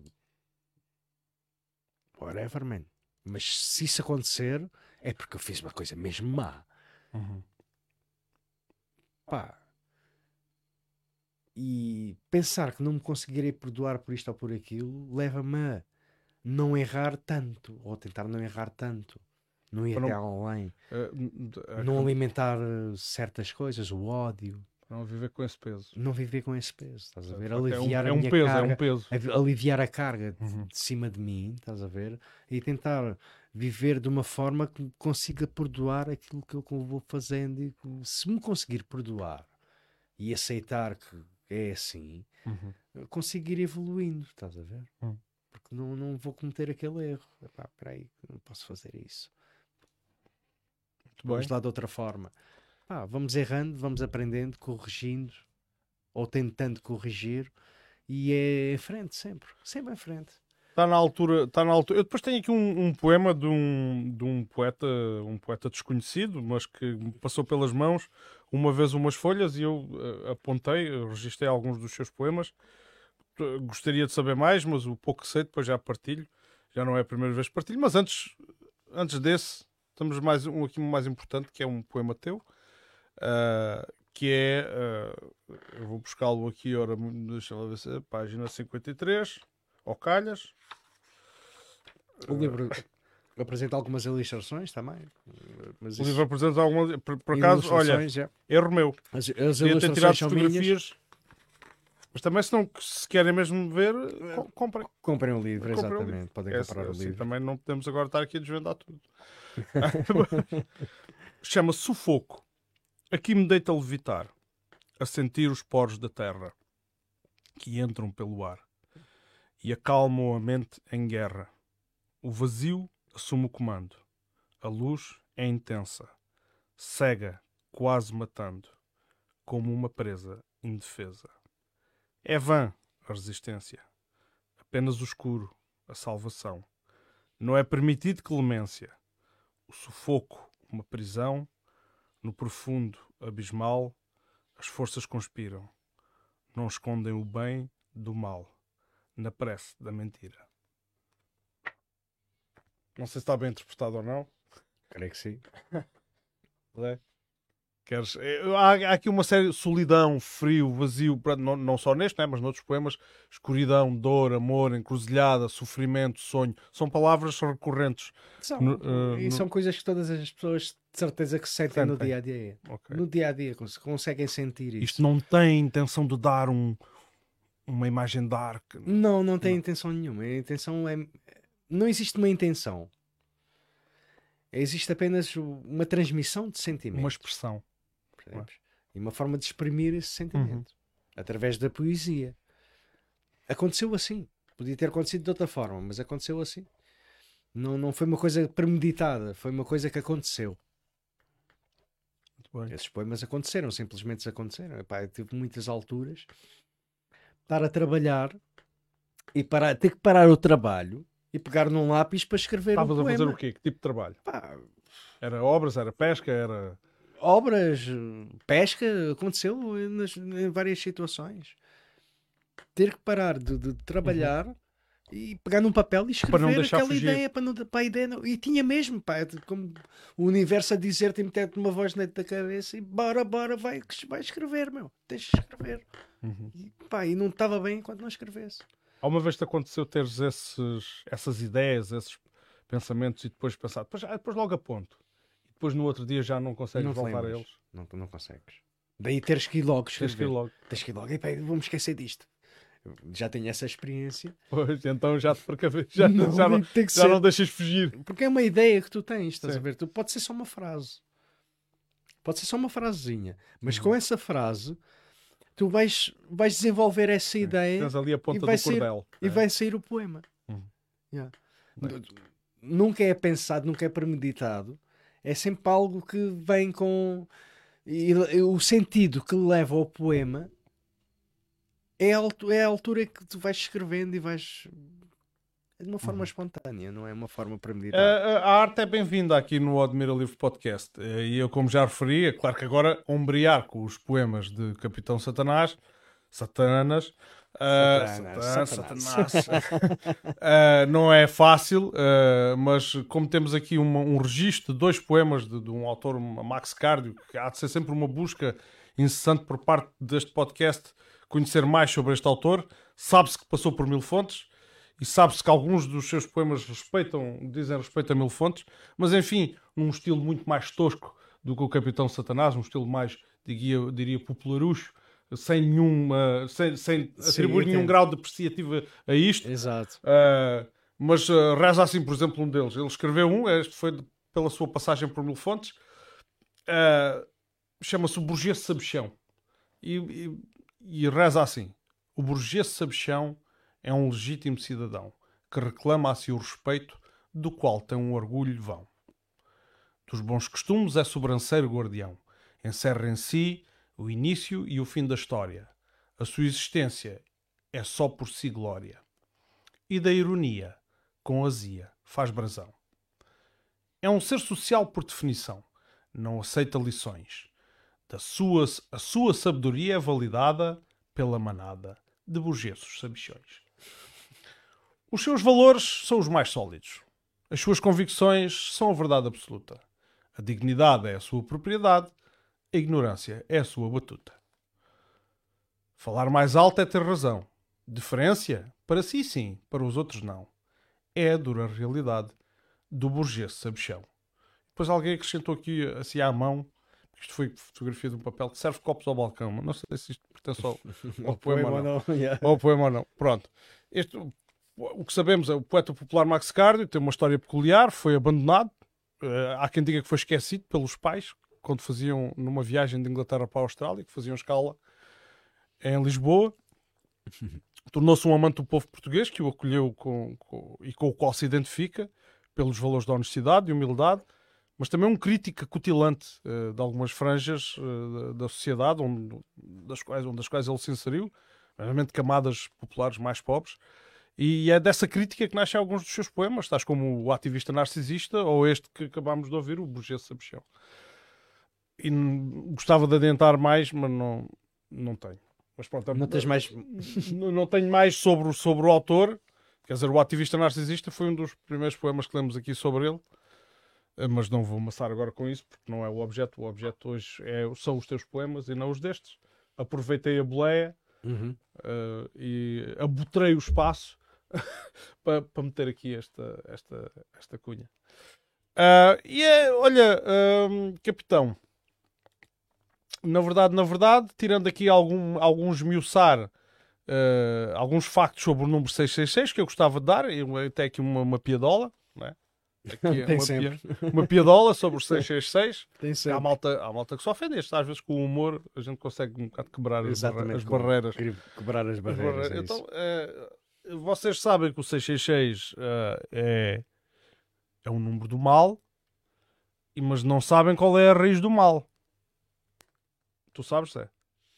Whatever, man. Mas se isso acontecer, é porque eu fiz uma coisa mesmo má. Uhum. Pá. E pensar que não me conseguirei perdoar por isto ou por aquilo leva-me a não errar tanto, ou tentar não errar tanto, não ir Para até não- além, Eh, eh, não alimentar eh, certas coisas, o ódio, não viver com esse peso. não viver com esse peso, estás a ver? É um- Aliviar é a um minha peso, carga, é um peso. avi- aliviar a carga de, Uhum. de cima de mim, estás a ver? E tentar viver de uma forma que consiga perdoar aquilo que eu vou fazendo e que, se me conseguir perdoar e aceitar que é assim, Uhum. eu consigo ir evoluindo, estás a ver? Hum. Porque não, não vou cometer aquele erro. Epá, espera aí, não posso fazer isso. Muito bem. Vamos lá de outra forma. Pá, vamos errando, vamos aprendendo, corrigindo ou tentando corrigir e é em frente sempre, sempre em frente. Está na altura, está na altura. Eu depois tenho aqui um, um poema de um, de um poeta, um poeta desconhecido, mas que me passou pelas mãos uma vez umas folhas e eu eh, apontei, eu registrei alguns dos seus poemas. Eh, Gostaria de saber mais, mas o pouco que sei depois já partilho. Já não é a primeira vez que partilho, mas antes, antes desse, temos mais um aqui mais importante, que é um poema teu, ah, que é, ah, eu vou buscá-lo aqui, ora, deixa lá ver se é página cinquenta e três, ao calhas. O livro apresenta algumas ilustrações também. Mas O isso- livro apresenta algumas. Por, por acaso, olha, ilustrações, é. erro meu. As, as Devia ter ilustrações tirado são minhas. fotografias. Mas também, se não se querem mesmo ver, co- comprem. Comprem o livro, Comprem o exatamente. livro. Podem É, comprar o assim, livro. também não podemos agora estar aqui a desvendar tudo. Chama-se Sufoco. Aqui me deita a levitar, a sentir os poros da terra que entram pelo ar e acalmam a mente em guerra. O vazio assume o comando. A luz é intensa, cega, quase matando, como uma presa indefesa. É vã a resistência. Apenas o escuro, a salvação. Não é permitido clemência. O sufoco uma prisão, no profundo abismal, as forças conspiram. Não escondem o bem do mal, na prece da mentira. Não sei se está bem interpretado ou não. Creio que sim. É. Queres... Há, há aqui uma série de solidão, frio, vazio, não, não só neste, né, mas noutros poemas. Escuridão, dor, amor, encruzilhada, sofrimento, sonho. São palavras recorrentes. São, No, uh, e no... são coisas que todas as pessoas de certeza que sentem no Sentem. dia a dia. Okay. No dia a dia cons conseguem sentir isso. Isto não tem intenção de dar um, uma imagem dark. Não, não tem Não. intenção nenhuma. A intenção é. Não existe uma intenção. Existe apenas uma transmissão de sentimento. Uma expressão. Percebes? E uma forma de exprimir esse sentimento. Uhum. Através da poesia. Aconteceu assim. Podia ter acontecido de outra forma, mas aconteceu assim. Não, não foi uma coisa premeditada. Foi uma coisa que aconteceu. Muito bem. Esses poemas aconteceram. Simplesmente aconteceram. Epá, eu tive muitas alturas estar a trabalhar e parar, ter que parar o trabalho e pegar num lápis para escrever um poema. Estavas a fazer o quê? Que tipo de trabalho? Pá, era obras, era pesca, era... Obras, pesca, aconteceu nas, em várias situações. Ter que parar de, de trabalhar uhum. e pegar num papel e escrever para não deixar aquela fugir. ideia, para, não, para a ideia não, e tinha mesmo, pá, como o universo a dizer-te, meter-te uma voz dentro da cabeça e bora, bora, vai, vai escrever, meu, deixa de escrever. Uhum. E, pá, e não estava bem enquanto não escrevesse. Alguma vez te aconteceu teres esses, essas ideias, esses pensamentos e depois pensar, depois, depois logo aponto. Depois no outro dia já não consegues não voltar lembras. a eles. Não, não consegues. Daí teres que ir logo escrever. Tens que ir logo. Tens que ir logo. E, pá, vamos esquecer disto. Eu já tenho essa experiência. Pois, então já te precaves. Já não, já, não, tem que já ser. não deixas fugir. Porque é uma ideia que tu tens, estás Sim. a ver? Tu, pode ser só uma frase. Pode ser só uma frasezinha. Mas Uhum. com essa frase, tu vais, vais desenvolver essa Sim. ideia. Tens ali a ponta e vai do sair, cordel. E é? vai sair o poema. Uhum. Yeah. Nunca é pensado, nunca é premeditado. É sempre algo que vem com... E, e o sentido que leva ao poema é a, é a altura que tu vais escrevendo e vais... É de uma forma uhum. espontânea, não é uma forma premeditada. A, a arte é bem-vinda aqui no Admira Livre Podcast. E eu, como já referi, é claro que agora ombrear com os poemas de Capitão Satanás, Satanas, uh, Satanás, Satanás, Satanás. Satanás. uh, não é fácil, uh, mas como temos aqui uma, um registro de dois poemas de, de um autor, Max Cardio, que há de ser sempre uma busca incessante por parte deste podcast conhecer mais sobre este autor. Sabe-se que passou por mil fontes e sabe-se que alguns dos seus poemas respeitam, dizem respeito a mil fontes, mas enfim, num estilo muito mais tosco do que o Capitão Satanás, um estilo mais, diria, diria popularucho, sem nenhuma, sem, sem Sim, atribuir nenhum grau de apreciativo a isto. Exato. Uh, mas uh, reza assim, por exemplo, um deles. Ele escreveu um, este foi de, pela sua passagem por mil fontes, uh, chama-se O Burguês Sabichão. E, e, e reza assim: o burguês sabichão é um legítimo cidadão que reclama a si o respeito do qual tem um orgulho vão. Dos bons costumes é sobranceiro guardião. Encerra em si o início e o fim da história. A sua existência é só por si glória. E da ironia, com azia, faz brasão. É um ser social por definição. Não aceita lições. Da sua, a sua sabedoria é validada pela manada de burgueses sabichões. Os seus valores são os mais sólidos. As suas convicções são a verdade absoluta. A dignidade é a sua propriedade. A ignorância é a sua batuta. Falar mais alto é ter razão. Deferência, para si sim, para os outros não. É a dura realidade do burguês sabichão. Depois alguém acrescentou aqui, assim à mão, isto foi fotografia de um papel que serve copos ao balcão. Não sei se isto pertence ao, ao poema ou não. não. Yeah. Ao poema ou não. Pronto. Este, o que sabemos é o poeta popular Max Cardio, tem uma história peculiar, foi abandonado. Uh, há quem diga que foi esquecido pelos pais, quando faziam numa viagem de Inglaterra para a Austrália, que faziam escala em Lisboa. Tornou-se um amante do povo português, que o acolheu com, com, e com o qual se identifica pelos valores da honestidade e humildade, mas também um crítico acutilante uh, de algumas franjas uh, da sociedade, onde, das, quais, onde das quais ele se inseriu, realmente camadas populares mais pobres, E é dessa crítica que nascem alguns dos seus poemas, tais como O Ativista Narcisista ou este que acabámos de ouvir, O Burguês Sabichão. E n- gostava de adiantar mais, mas não, não tenho. Mas pronto, Não tens mais. não não tenho mais sobre, o- sobre o autor. Quer dizer, O Ativista Narcisista foi um dos primeiros poemas que lemos aqui sobre ele. Eh, Mas não vou amassar agora com isso, porque não é o objeto. O objeto hoje é, são os teus poemas e não os destes. Aproveitei a boleia Uhum. eh, e abutrei o espaço para, para meter aqui esta, esta, esta cunha. Ah, e é, olha, hum, capitão, na verdade, na verdade, tirando aqui algum, alguns esmiuçar, eh, alguns factos sobre o número seiscentos e sessenta e seis que eu gostava de dar, eu até aqui uma, uma piadola, não é? Aqui é Tem uma, sempre. pia- uma piadola sobre os seiscentos e sessenta e seis. Tem Há sempre. malta, há malta que se ofende, estes, às vezes com o humor a gente consegue um bocado quebrar as, barre- Exatamente. as como barreiras. queria Quebrar as As barreiras. barreiras. é Então, isso. eh, vocês sabem que o seiscentos e sessenta e seis eh, é, é um número do mal, e- mas não sabem qual é a raiz do mal. Tu sabes, Zé?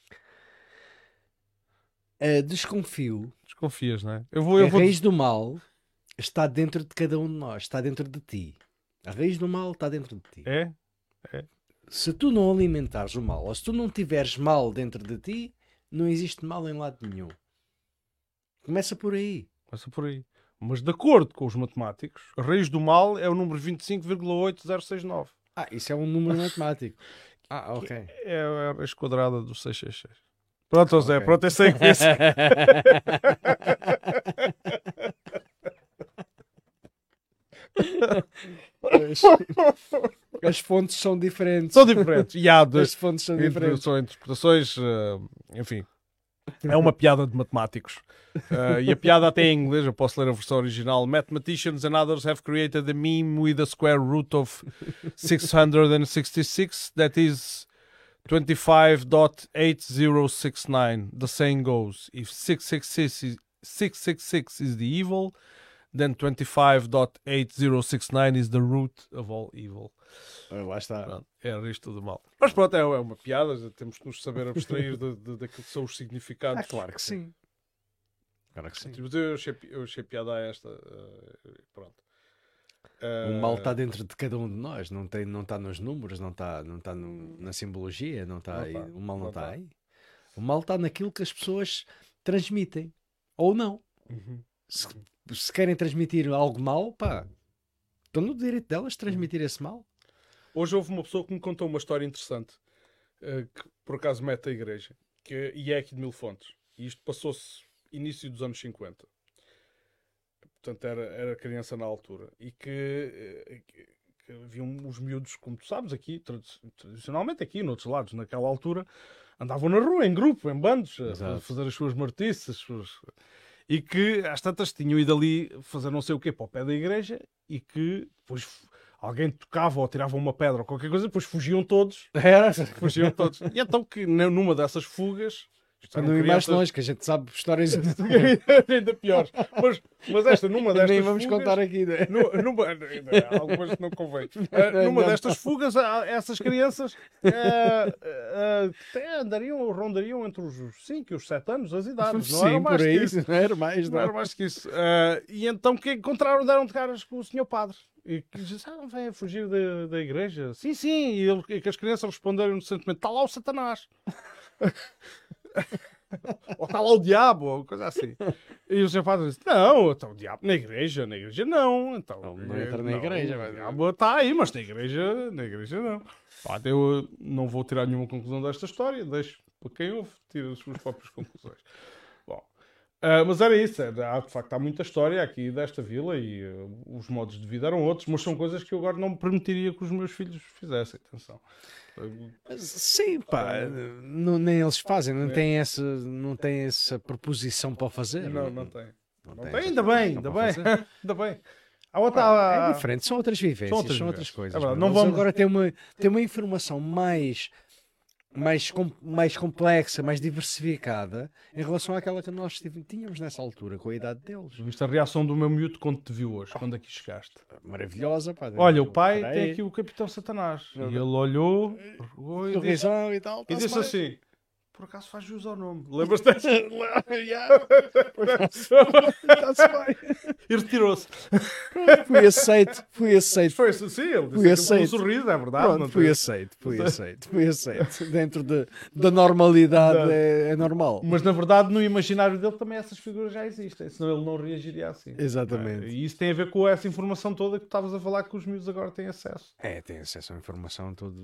Ah, desconfio. Desconfias, não é? Eu vou, que eu a vou raiz do mal está dentro de cada um de nós, está dentro de ti. A raiz do mal está dentro de ti. É? Se tu não alimentares o mal, ou se tu não tiveres mal dentro de ti, não existe mal em lado nenhum. Começa por aí. Passa por aí. Mas de acordo com os matemáticos, a raiz do mal é o número vinte e cinco vírgula oito zero seis nove. Ah, isso é um número matemático. Ah, ok. É a raiz quadrada do seiscentos e sessenta e seis. Pronto, Zé, Ok. pronto, eu sei que esse... As fontes são diferentes. São diferentes. E há As dois... fontes são diferentes. São interpretações, eh, enfim. É uma piada de matemáticos. Eh, e a piada até em inglês, eu posso ler a versão original. Mathematicians and others have created a meme with a square root of six hundred sixty-six, that is twenty-five point eight zero six nine. The saying goes, if six six six is, six six six is the evil, then twenty-five point eight zero six nine is the root of all evil. Ah, lá está. Pronto, é a raiz do mal. Mas pronto, é, é uma piada, já temos que nos saber abstrair de, de, daquilo que são os significados. Ah, claro que sim. Claro que sim. Mas eu achei, pi- eu achei piada a esta. eh, pronto. O mal Eh, está dentro de cada um de nós, não tem, não está nos números, não está, não está no- na simbologia, não está Não aí. tá, O mal não não está tá. aí. O mal está naquilo que as pessoas transmitem ou não. uhum. Se, se querem transmitir algo mal, pá, estão no direito delas de transmitir esse mal. Hoje houve uma pessoa que me contou uma história interessante, eh, que por acaso mete a igreja, que, e é aqui de Mil Fontes. E isto passou-se início dos anos cinquenta. Portanto, era, era criança na altura. E que, eh, que, que haviam os miúdos, como tu sabes, aqui, tradi- tradicionalmente aqui, noutros lados, naquela altura, andavam na rua, em grupo, em bandos, a Exato. fazer as suas martices, as suas... e que às tantas tinham ido ali fazer não sei o quê para o pé da igreja e que depois f- alguém tocava ou tirava uma pedra ou qualquer coisa, depois fugiam todos. Era. Fugiam todos. E então que n- numa dessas fugas, isto Para eram não ir mais crianças longe, que a gente sabe histórias. ainda piores. Mas, mas esta, numa destas Nem vamos fugas, contar aqui. Né? nu- numa, há algumas que não convém. Ah, Não, numa não. destas fugas, ah, essas crianças ah, ah, até andariam ou rondariam entre os cinco e os sete anos, as idades. Não eram Sim, mais por aí. que isso. Não era mais, Não não. era mais que isso. Ah, e então que encontraram, deram de caras com o senhor padre. E que disse, ah, vem a fugir da, da igreja. Sim, sim. E, ele, e que as crianças responderam inocentemente, está lá o Satanás. Ou está lá o diabo, ou coisa assim. E o senhor padre disse, não, então o diabo na igreja, na igreja não. Então, Ele não entra na igreja, O mas- diabo está aí, mas na igreja, na igreja não. Pá, eu não vou tirar nenhuma conclusão desta história, deixo para quem ouve, tira as suas próprias conclusões. Bom, ah, mas era isso, era, há, de facto há muita história aqui desta vila e ah, os modos de vida eram outros, mas são coisas que eu agora não me permitiria que os meus filhos fizessem, atenção. Sim, pá, não, nem eles fazem, não têm essa, não têm essa proposição para o fazer. Não, não tem. Não Não tem tem, essa ainda bem, proposição ainda para bem, fazer. ainda bem. Há outra, Pá, há- é diferente, são outras vivências, São são outras outras, vivências. coisas. É verdade, meu. não Eles vamos- agora têm uma, têm uma informação mais, mais, com- mais complexa, mais diversificada em relação àquela que nós tive- tínhamos nessa altura, com a idade deles. Viste a reação do meu miúdo quando te viu hoje, quando aqui chegaste. Maravilhosa, pá. Olha, o pai Espera tem aí. aqui o Capitão Satanás. E ele olhou, olhou e disse, Sorrisão e tal. e tá-se disse bem. assim: por acaso faz jus ao nome. Lembras-te dessa? Está-se bem. E retirou-se. Fui aceito, fui aceito. Foi assim, sim, ele Fui disse com um aceito. sorriso, é verdade. Pronto, não fui tem- aceito, fui aceito, fui aceito. Dentro de, da normalidade é, é normal. Mas na verdade, no imaginário dele também essas figuras já existem, senão ele não reagiria assim. Exatamente. E isso tem a ver com essa informação toda que tu estavas a falar que os miúdos agora têm acesso. É, tem acesso à informação toda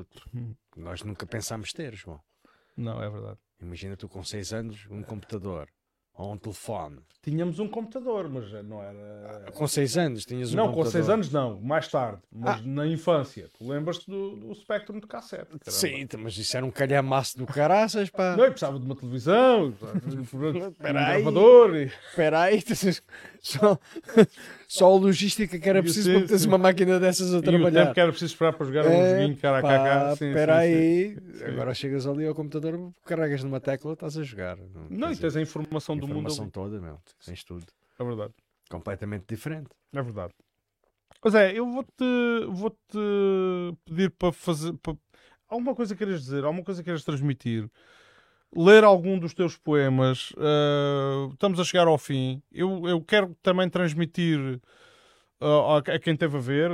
que nós nunca pensámos ter, João. Não, é verdade. Imagina tu com seis anos, um computador ou um telefone. Tínhamos um computador, mas não era. Com seis anos tinhas um Não, computador. com seis anos não, mais tarde, mas na infância. Tu lembras-te do, do Spectrum de cassete? caramba. Sim, mas isso era um calhamaço do caraças, pá. Não, e precisava de uma televisão, precisava de um Espera aí. gravador. E... Espera aí, só, só a logística que era preciso Sim, para teres sim. uma máquina dessas a E o trabalhar. tempo que era preciso esperar para jogar um É, joguinho cara a pá, cá. Sim, espera sim, sim. aí, agora chegas ali ao computador, carregas numa tecla, estás a jogar. Não, Não, quer e tens a informação dizer, do mundo informação ali. toda, meu, tens tudo. É verdade. Completamente diferente. É verdade. Pois é, eu vou-te vou-te pedir para fazer. Para... Alguma coisa queres dizer? Alguma coisa queres transmitir? Ler algum dos teus poemas. Uh, estamos a chegar ao fim. Eu, eu quero também transmitir uh, a, a quem esteve a ver,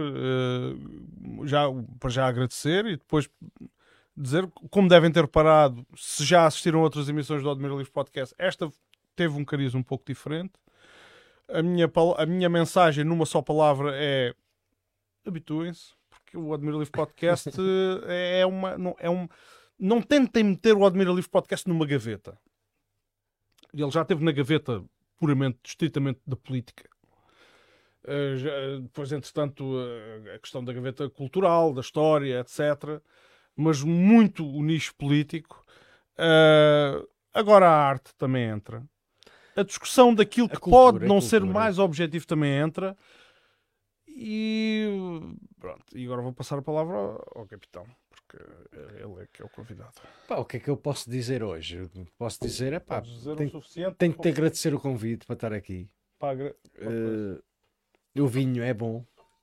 uh, já, para já agradecer e depois dizer, como devem ter reparado, se já assistiram a outras emissões do Admira Livre Podcast, esta teve um cariz um pouco diferente. A minha, pal- a minha mensagem numa só palavra é habituem-se, porque o Admira Livre Podcast eh, é uma. Não, é um, não tentem meter o Admira Livre Podcast numa gaveta. Ele já esteve na gaveta puramente, estritamente da política. Eh, já- depois, entretanto, eh, a questão da gaveta cultural, da história, etcétera. Mas muito o nicho político. Eh, agora a arte também entra. A discussão daquilo que cultura, pode a não ser cultura. mais objetivo também entra. E pronto, e agora vou passar a palavra ao, ao capitão, porque ele é que é o convidado. Pá, o que é que eu posso dizer hoje? O que posso dizer é pá, Podes dizer tenho, o suficiente tenho que te agradecer o convite para estar aqui. para agra- Eh, o vinho é bom.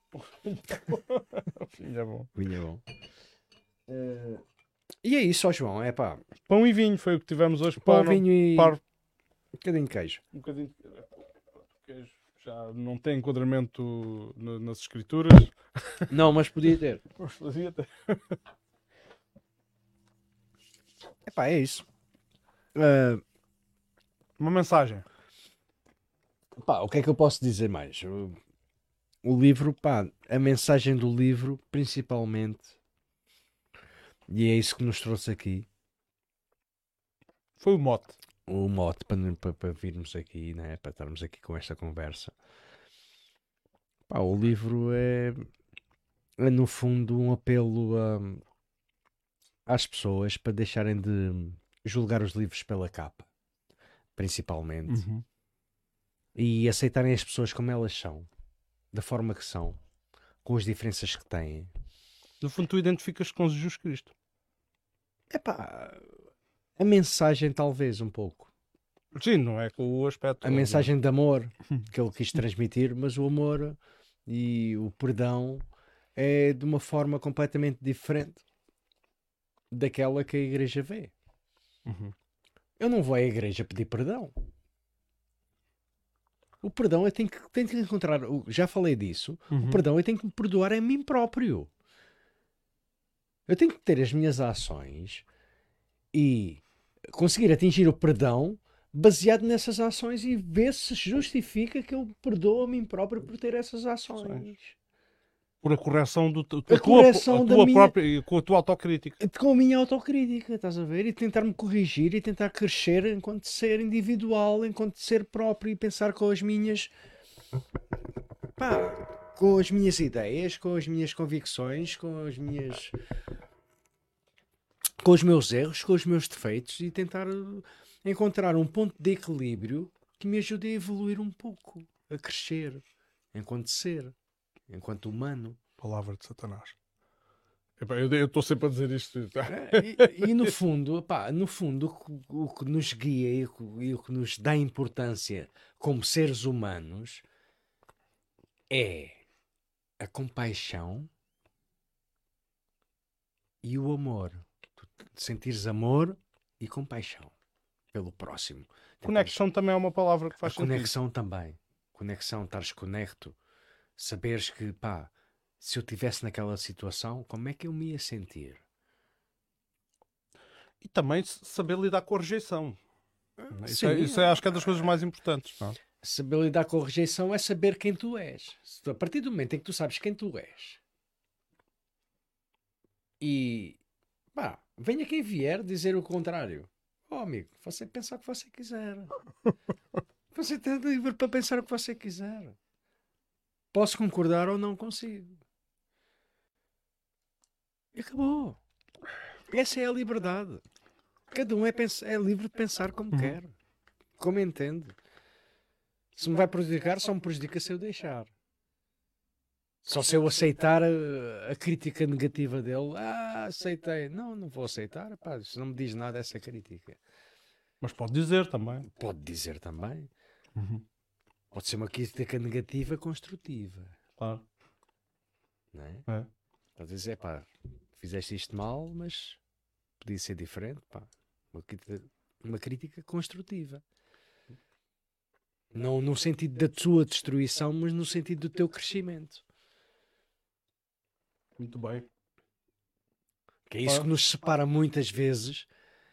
Sim, é bom. O vinho é bom. Eh, e é isso, ó João, é pá. Pão e vinho foi o que tivemos hoje. Pão, Pá, não- vinho e par- um bocadinho de queijo. um bocadinho de queijo. Já não tem enquadramento na- nas escrituras. Não, mas podia ter. Mas fazia até. Epá, é isso. Eh, Uma mensagem. pá, o que é que eu posso dizer mais? O, o livro, pá, a mensagem do livro, principalmente, e é isso que nos trouxe aqui, Foi o mote. o mote para, para, para virmos aqui, né? Para estarmos aqui com esta conversa. Pá, o livro é, é no fundo um apelo a, às pessoas para deixarem de julgar os livros pela capa, principalmente, Uhum. e aceitarem as pessoas como elas são, da forma que são, com as diferenças que têm. No fundo, tu identificas com Jesus Cristo. Epá, a mensagem talvez um pouco. Sim, não é com o aspecto. A mensagem de amor que ele quis transmitir, mas o amor e o perdão é de uma forma completamente diferente daquela que a igreja vê. Uhum. Eu não vou à igreja pedir perdão. O perdão eu tenho que, tenho que encontrar, o- já falei disso, Uhum. o perdão eu tenho que me perdoar a mim próprio. Eu tenho que ter as minhas ações e conseguir atingir o perdão baseado nessas ações e ver se justifica que eu perdoo a mim próprio por ter essas ações. Por a correção do tu- A tua, correção a da tua minha- própria, com a tua autocrítica. Com a minha autocrítica, estás a ver? E tentar me corrigir e tentar crescer enquanto ser individual, enquanto ser próprio e pensar com as minhas... Pá, com as minhas ideias, com as minhas convicções, com as minhas... com os meus erros, com os meus defeitos e tentar uh, encontrar um ponto de equilíbrio que me ajude a evoluir um pouco, a crescer, enquanto ser, enquanto humano. Palavra de Satanás. Epá, eu estou sempre a dizer isto. E, e no fundo, pá, no fundo, o que- o que nos guia e o que, e o que nos dá importância como seres humanos é a compaixão e o amor. Tu sentires amor e compaixão pelo próximo. Conexão também é uma palavra que A faz sentido. conexão também. Conexão, estares conecto. Saberes que, pá, se eu estivesse naquela situação, como é que eu me ia sentir? E também s- saber lidar com a rejeição. Isso, é, Sim. isso é, acho que é das coisas mais importantes. Não é? Saber lidar com a rejeição é saber quem tu és. Se tu- A partir do momento em que tu sabes quem tu és e, pá, venha quem vier dizer o contrário. Oh, amigo, você pensa o que você quiser. Você tem livre para pensar o que você quiser. Posso concordar ou não consigo. E acabou. Essa é a liberdade. Cada um é, pens- é livre de pensar como Uhum. quer, como entende. Se me vai prejudicar, só me prejudica se eu deixar. Só se eu aceitar a, a crítica negativa dele. Ah, aceitei. Não, não vou aceitar. Pá, isso não me diz nada essa crítica. Mas pode dizer também. Pode dizer também. Uhum. Pode ser uma crítica negativa construtiva. Claro. Não é? É. Pode dizer, pá, fizeste isto mal, mas podia ser diferente. Pá. Uma, crítica, uma crítica construtiva. Não no sentido da tua destruição, mas no sentido do teu crescimento. Muito bem. Que é isso que nos separa muitas vezes.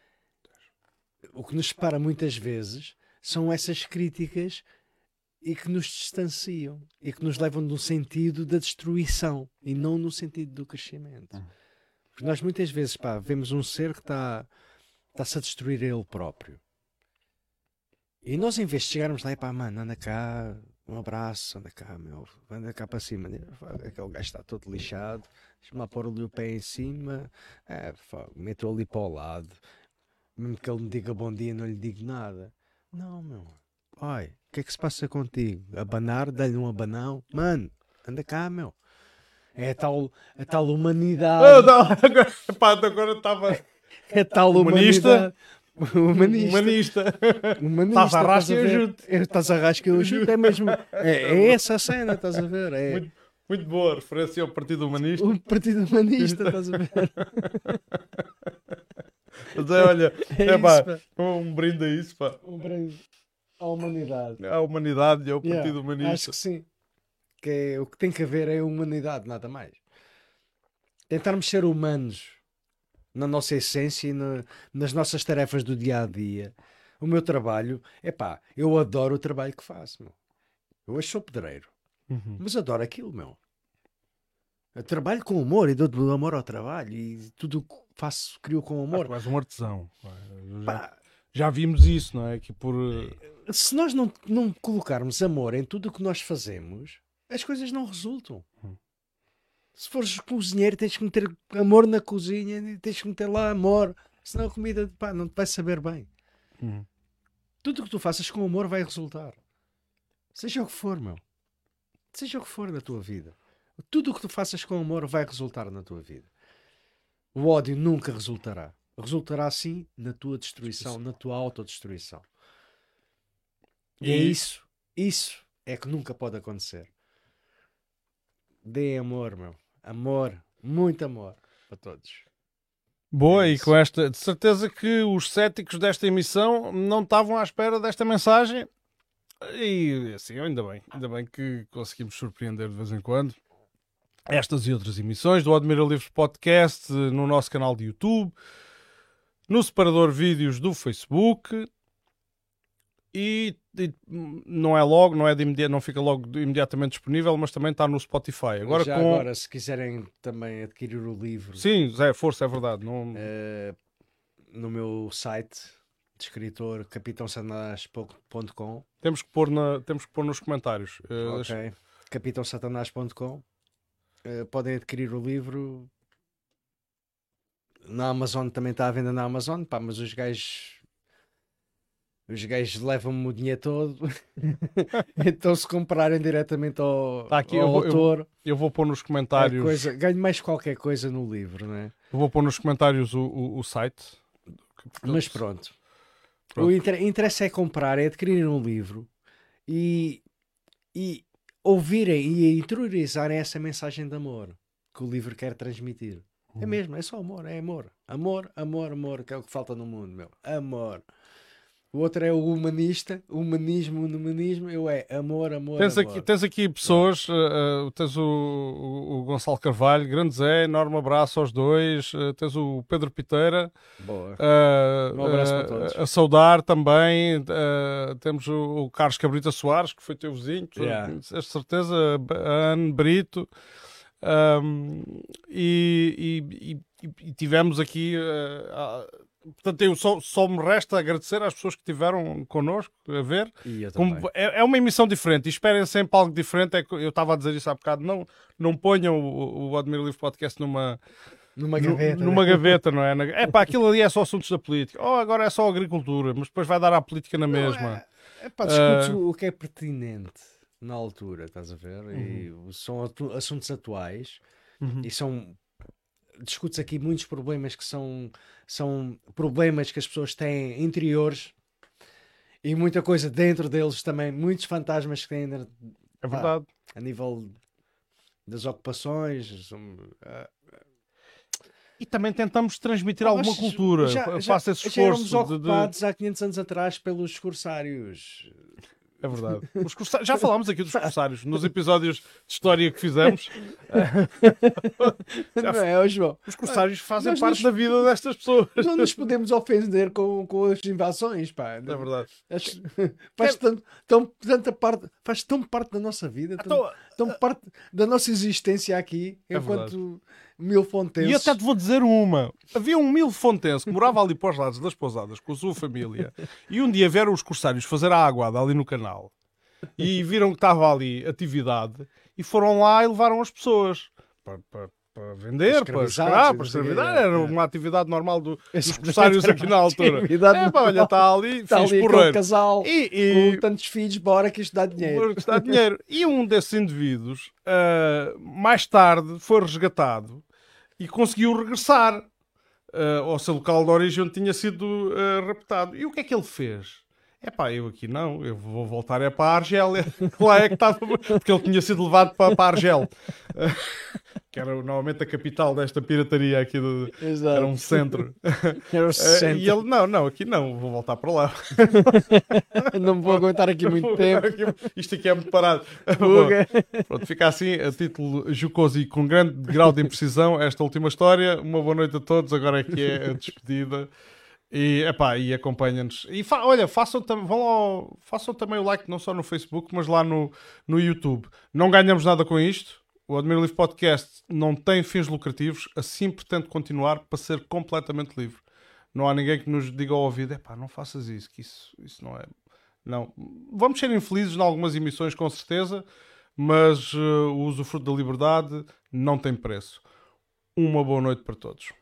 O que nos separa muitas vezes são essas críticas e que nos distanciam e que nos levam no sentido da destruição e não no sentido do crescimento. Porque nós muitas vezes, pá, vemos um ser que está está-se a destruir a ele próprio. E nós, em vez de chegarmos lá e pá, mano, anda cá, um abraço, anda cá, meu, anda cá para cima. Aquele gajo está todo lixado, deixa-me lá pôr ali o pé em cima, é, meto ali para o lado. Mesmo que ele me diga bom dia, não lhe digo nada. Não, meu. Oi, o que é que se passa contigo? Abanar, dá-lhe um abanão. Mano, anda cá, meu. É a tal, a tal Ah, humanidade. não, agora, pá, agora estava É a tal Humanista. humanidade. Humanista. humanista. Humanista. Estás a rasca e estás a ver? ajude. É, Estás a rasca e eu ajudo. É mesmo. É, é essa a cena, estás a ver? É Muito, muito boa referência ao Partido Humanista. o Partido Humanista, estás a ver? Mas é, olha, É é, pá, isso, pá. um brinde a isso, pá. Um brinde à humanidade. À humanidade e ao Partido Yeah, Humanista. acho que sim. Que é, o que tem que haver é a humanidade, nada mais. Tentarmos ser humanos na nossa essência e na- nas nossas tarefas do dia a dia. O meu trabalho, é pá, eu adoro o trabalho que faço, meu. Eu hoje sou pedreiro, Uhum. mas adoro aquilo, meu. Eu trabalho com amor e dou amor ao trabalho e tudo o que faço crio com Ah, amor. tu és um artesão. Pá, já, Pá, já vimos isso, não é? Que por. eh, se nós não, não colocarmos amor em tudo o que nós fazemos, as coisas não resultam. Hum. Se fores cozinheiro, tens que meter amor na cozinha e tens que meter lá amor, senão a comida, pá, não te vai saber bem. Uhum. Tudo o que tu faças com amor vai resultar. Seja o que for, meu. Seja o que for na tua vida. Tudo o que tu faças com amor vai resultar na tua vida. O ódio nunca resultará. Resultará sim na tua destruição, na tua autodestruição. E, E- é isso. Isso é que nunca pode acontecer. Dê amor, meu. Amor. Muito amor para todos. Boa, É e isso. com esta, de certeza que os céticos desta emissão não estavam à espera desta mensagem. E assim, ainda bem, ainda bem que conseguimos surpreender de vez em quando. Estas e outras emissões do Admira Livros Podcast no nosso canal de YouTube, no separador vídeos do Facebook e, e não é logo, não é de imediato, não fica logo de- imediatamente disponível, mas também está no Spotify. Agora Já com agora, se quiserem também adquirir o livro, sim, Zé, força, é verdade. Não... eh, no meu site de escritor capitão satanás ponto com. Temos que pôr na, temos que pôr nos comentários. Uh, deixa- Ok. capitão satanás ponto com. Uh, podem adquirir o livro. Na Amazon também está à venda na Amazon, pá, mas os gajos os gajos levam-me o dinheiro todo. Então se comprarem diretamente ao, Tá aqui, ao eu vou- eu autor, Eu vou pôr nos é comentários. coisa, ganho mais qualquer coisa no livro, não é? Eu vou pôr nos comentários o, o, o site. Mas pronto. Pronto. O inter- interesse é comprar, é adquirirem um livro e, e ouvirem e interiorizarem essa mensagem de amor que o livro quer transmitir. É mesmo, é só amor, é amor. Amor, amor, amor, que é o que falta no mundo, meu. Amor. O outro é o humanista, o humanismo, o humanismo, eu é amor, amor, Tens amor. aqui, tens aqui pessoas, uh, uh, tens o, o, o Gonçalo Carvalho, grande Zé, enorme abraço aos dois, uh, tens o Pedro Piteira, Boa. uh, Um abraço uh, para todos. a saudar também, uh, temos o, o Carlos Cabrita Soares, que foi teu vizinho, tu Yeah. tens certeza, a Anne Brito, um, e, e, e, e tivemos aqui... Uh, uh, Portanto, eu só, só me resta agradecer às pessoas que estiveram connosco a ver. E eu Como também. é, é uma emissão diferente e esperem sempre algo diferente. É que eu estava a dizer isso há bocado. Não, não ponham o, o Admiro Livre Podcast numa, Numa nu- gaveta. numa né? gaveta, não é? Na- É pá, aquilo ali é só assuntos da política. Ou agora é só agricultura, mas depois vai dar à política na mesma. É, pá, discutes Ah. o o que é pertinente na altura, estás a ver? E são atu- assuntos atuais Uhum. e são. Discute-se aqui muitos problemas que são, são problemas que as pessoas têm interiores e muita coisa dentro deles também, muitos fantasmas que têm dentro- É verdade. a nível das ocupações. são- ah, E também tentamos transmitir Ah, alguma mas cultura. já- já- Faça esse já éramos esforço. de- de- ocupados há quinhentos anos atrás pelos corsários. É verdade. Os corsários- Já falámos aqui dos corsários nos episódios de história que fizemos. Já Não é, ó, João? Os corsários fazem Nós parte nos- da vida destas pessoas. Não nos podemos ofender com, com as invasões, pá. É verdade. Acho- Faz, tão, tão, tanta parte, faz tão parte da nossa vida, tão, Então, tão parte da nossa existência aqui, É enquanto mil fontenses. e eu até te vou dizer uma. Havia um milfontense que morava ali para os lados das pousadas com a sua família e um dia vieram os corsários fazer a aguada ali no canal e viram que estava ali atividade e foram lá e levaram as pessoas para, para, para vender, para Escravizados, escravar, para não sei o quê, escravidar. é, Era é. uma atividade normal do, dos Esse- corsários aqui na altura. Atividade É, pá, olha, normal. está ali, Está fiz ali aquele porreiro. casal E, e, com tantos filhos, bora que isto dá dinheiro. porque está dinheiro. E um desses indivíduos, ah, mais tarde, foi resgatado e conseguiu regressar ah, ao seu local de origem onde tinha sido ah, raptado. E o que é que ele fez? É pá, eu aqui não, eu vou voltar é para a Argélia. Lá é que estava, porque ele tinha sido levado para, para a Argel, que era normalmente a capital desta pirataria aqui, do, Exato. era um centro. Era o Ah, centro. e ele, não, não, aqui não, vou voltar para lá. Não me vou aguentar aqui muito tempo. Isto aqui é muito parado. Fuga. Pronto, fica assim a título jocoso e com grande grau de imprecisão esta última história. Uma boa noite a todos. Agora é que é a despedida. E, epá, e acompanhem-nos. E fa- olha, façam, tam vão ao, façam também o like, não só no Facebook, mas lá no, no YouTube. Não ganhamos nada com isto. O Admiro Livre Podcast não tem fins lucrativos, assim pretende continuar para ser completamente livre. Não há ninguém que nos diga ao ouvido: epá, não faças isso, que isso, isso não é. Não. Vamos ser infelizes em algumas emissões, com certeza, mas uh, o usufruto da liberdade não tem preço. Uma boa noite para todos.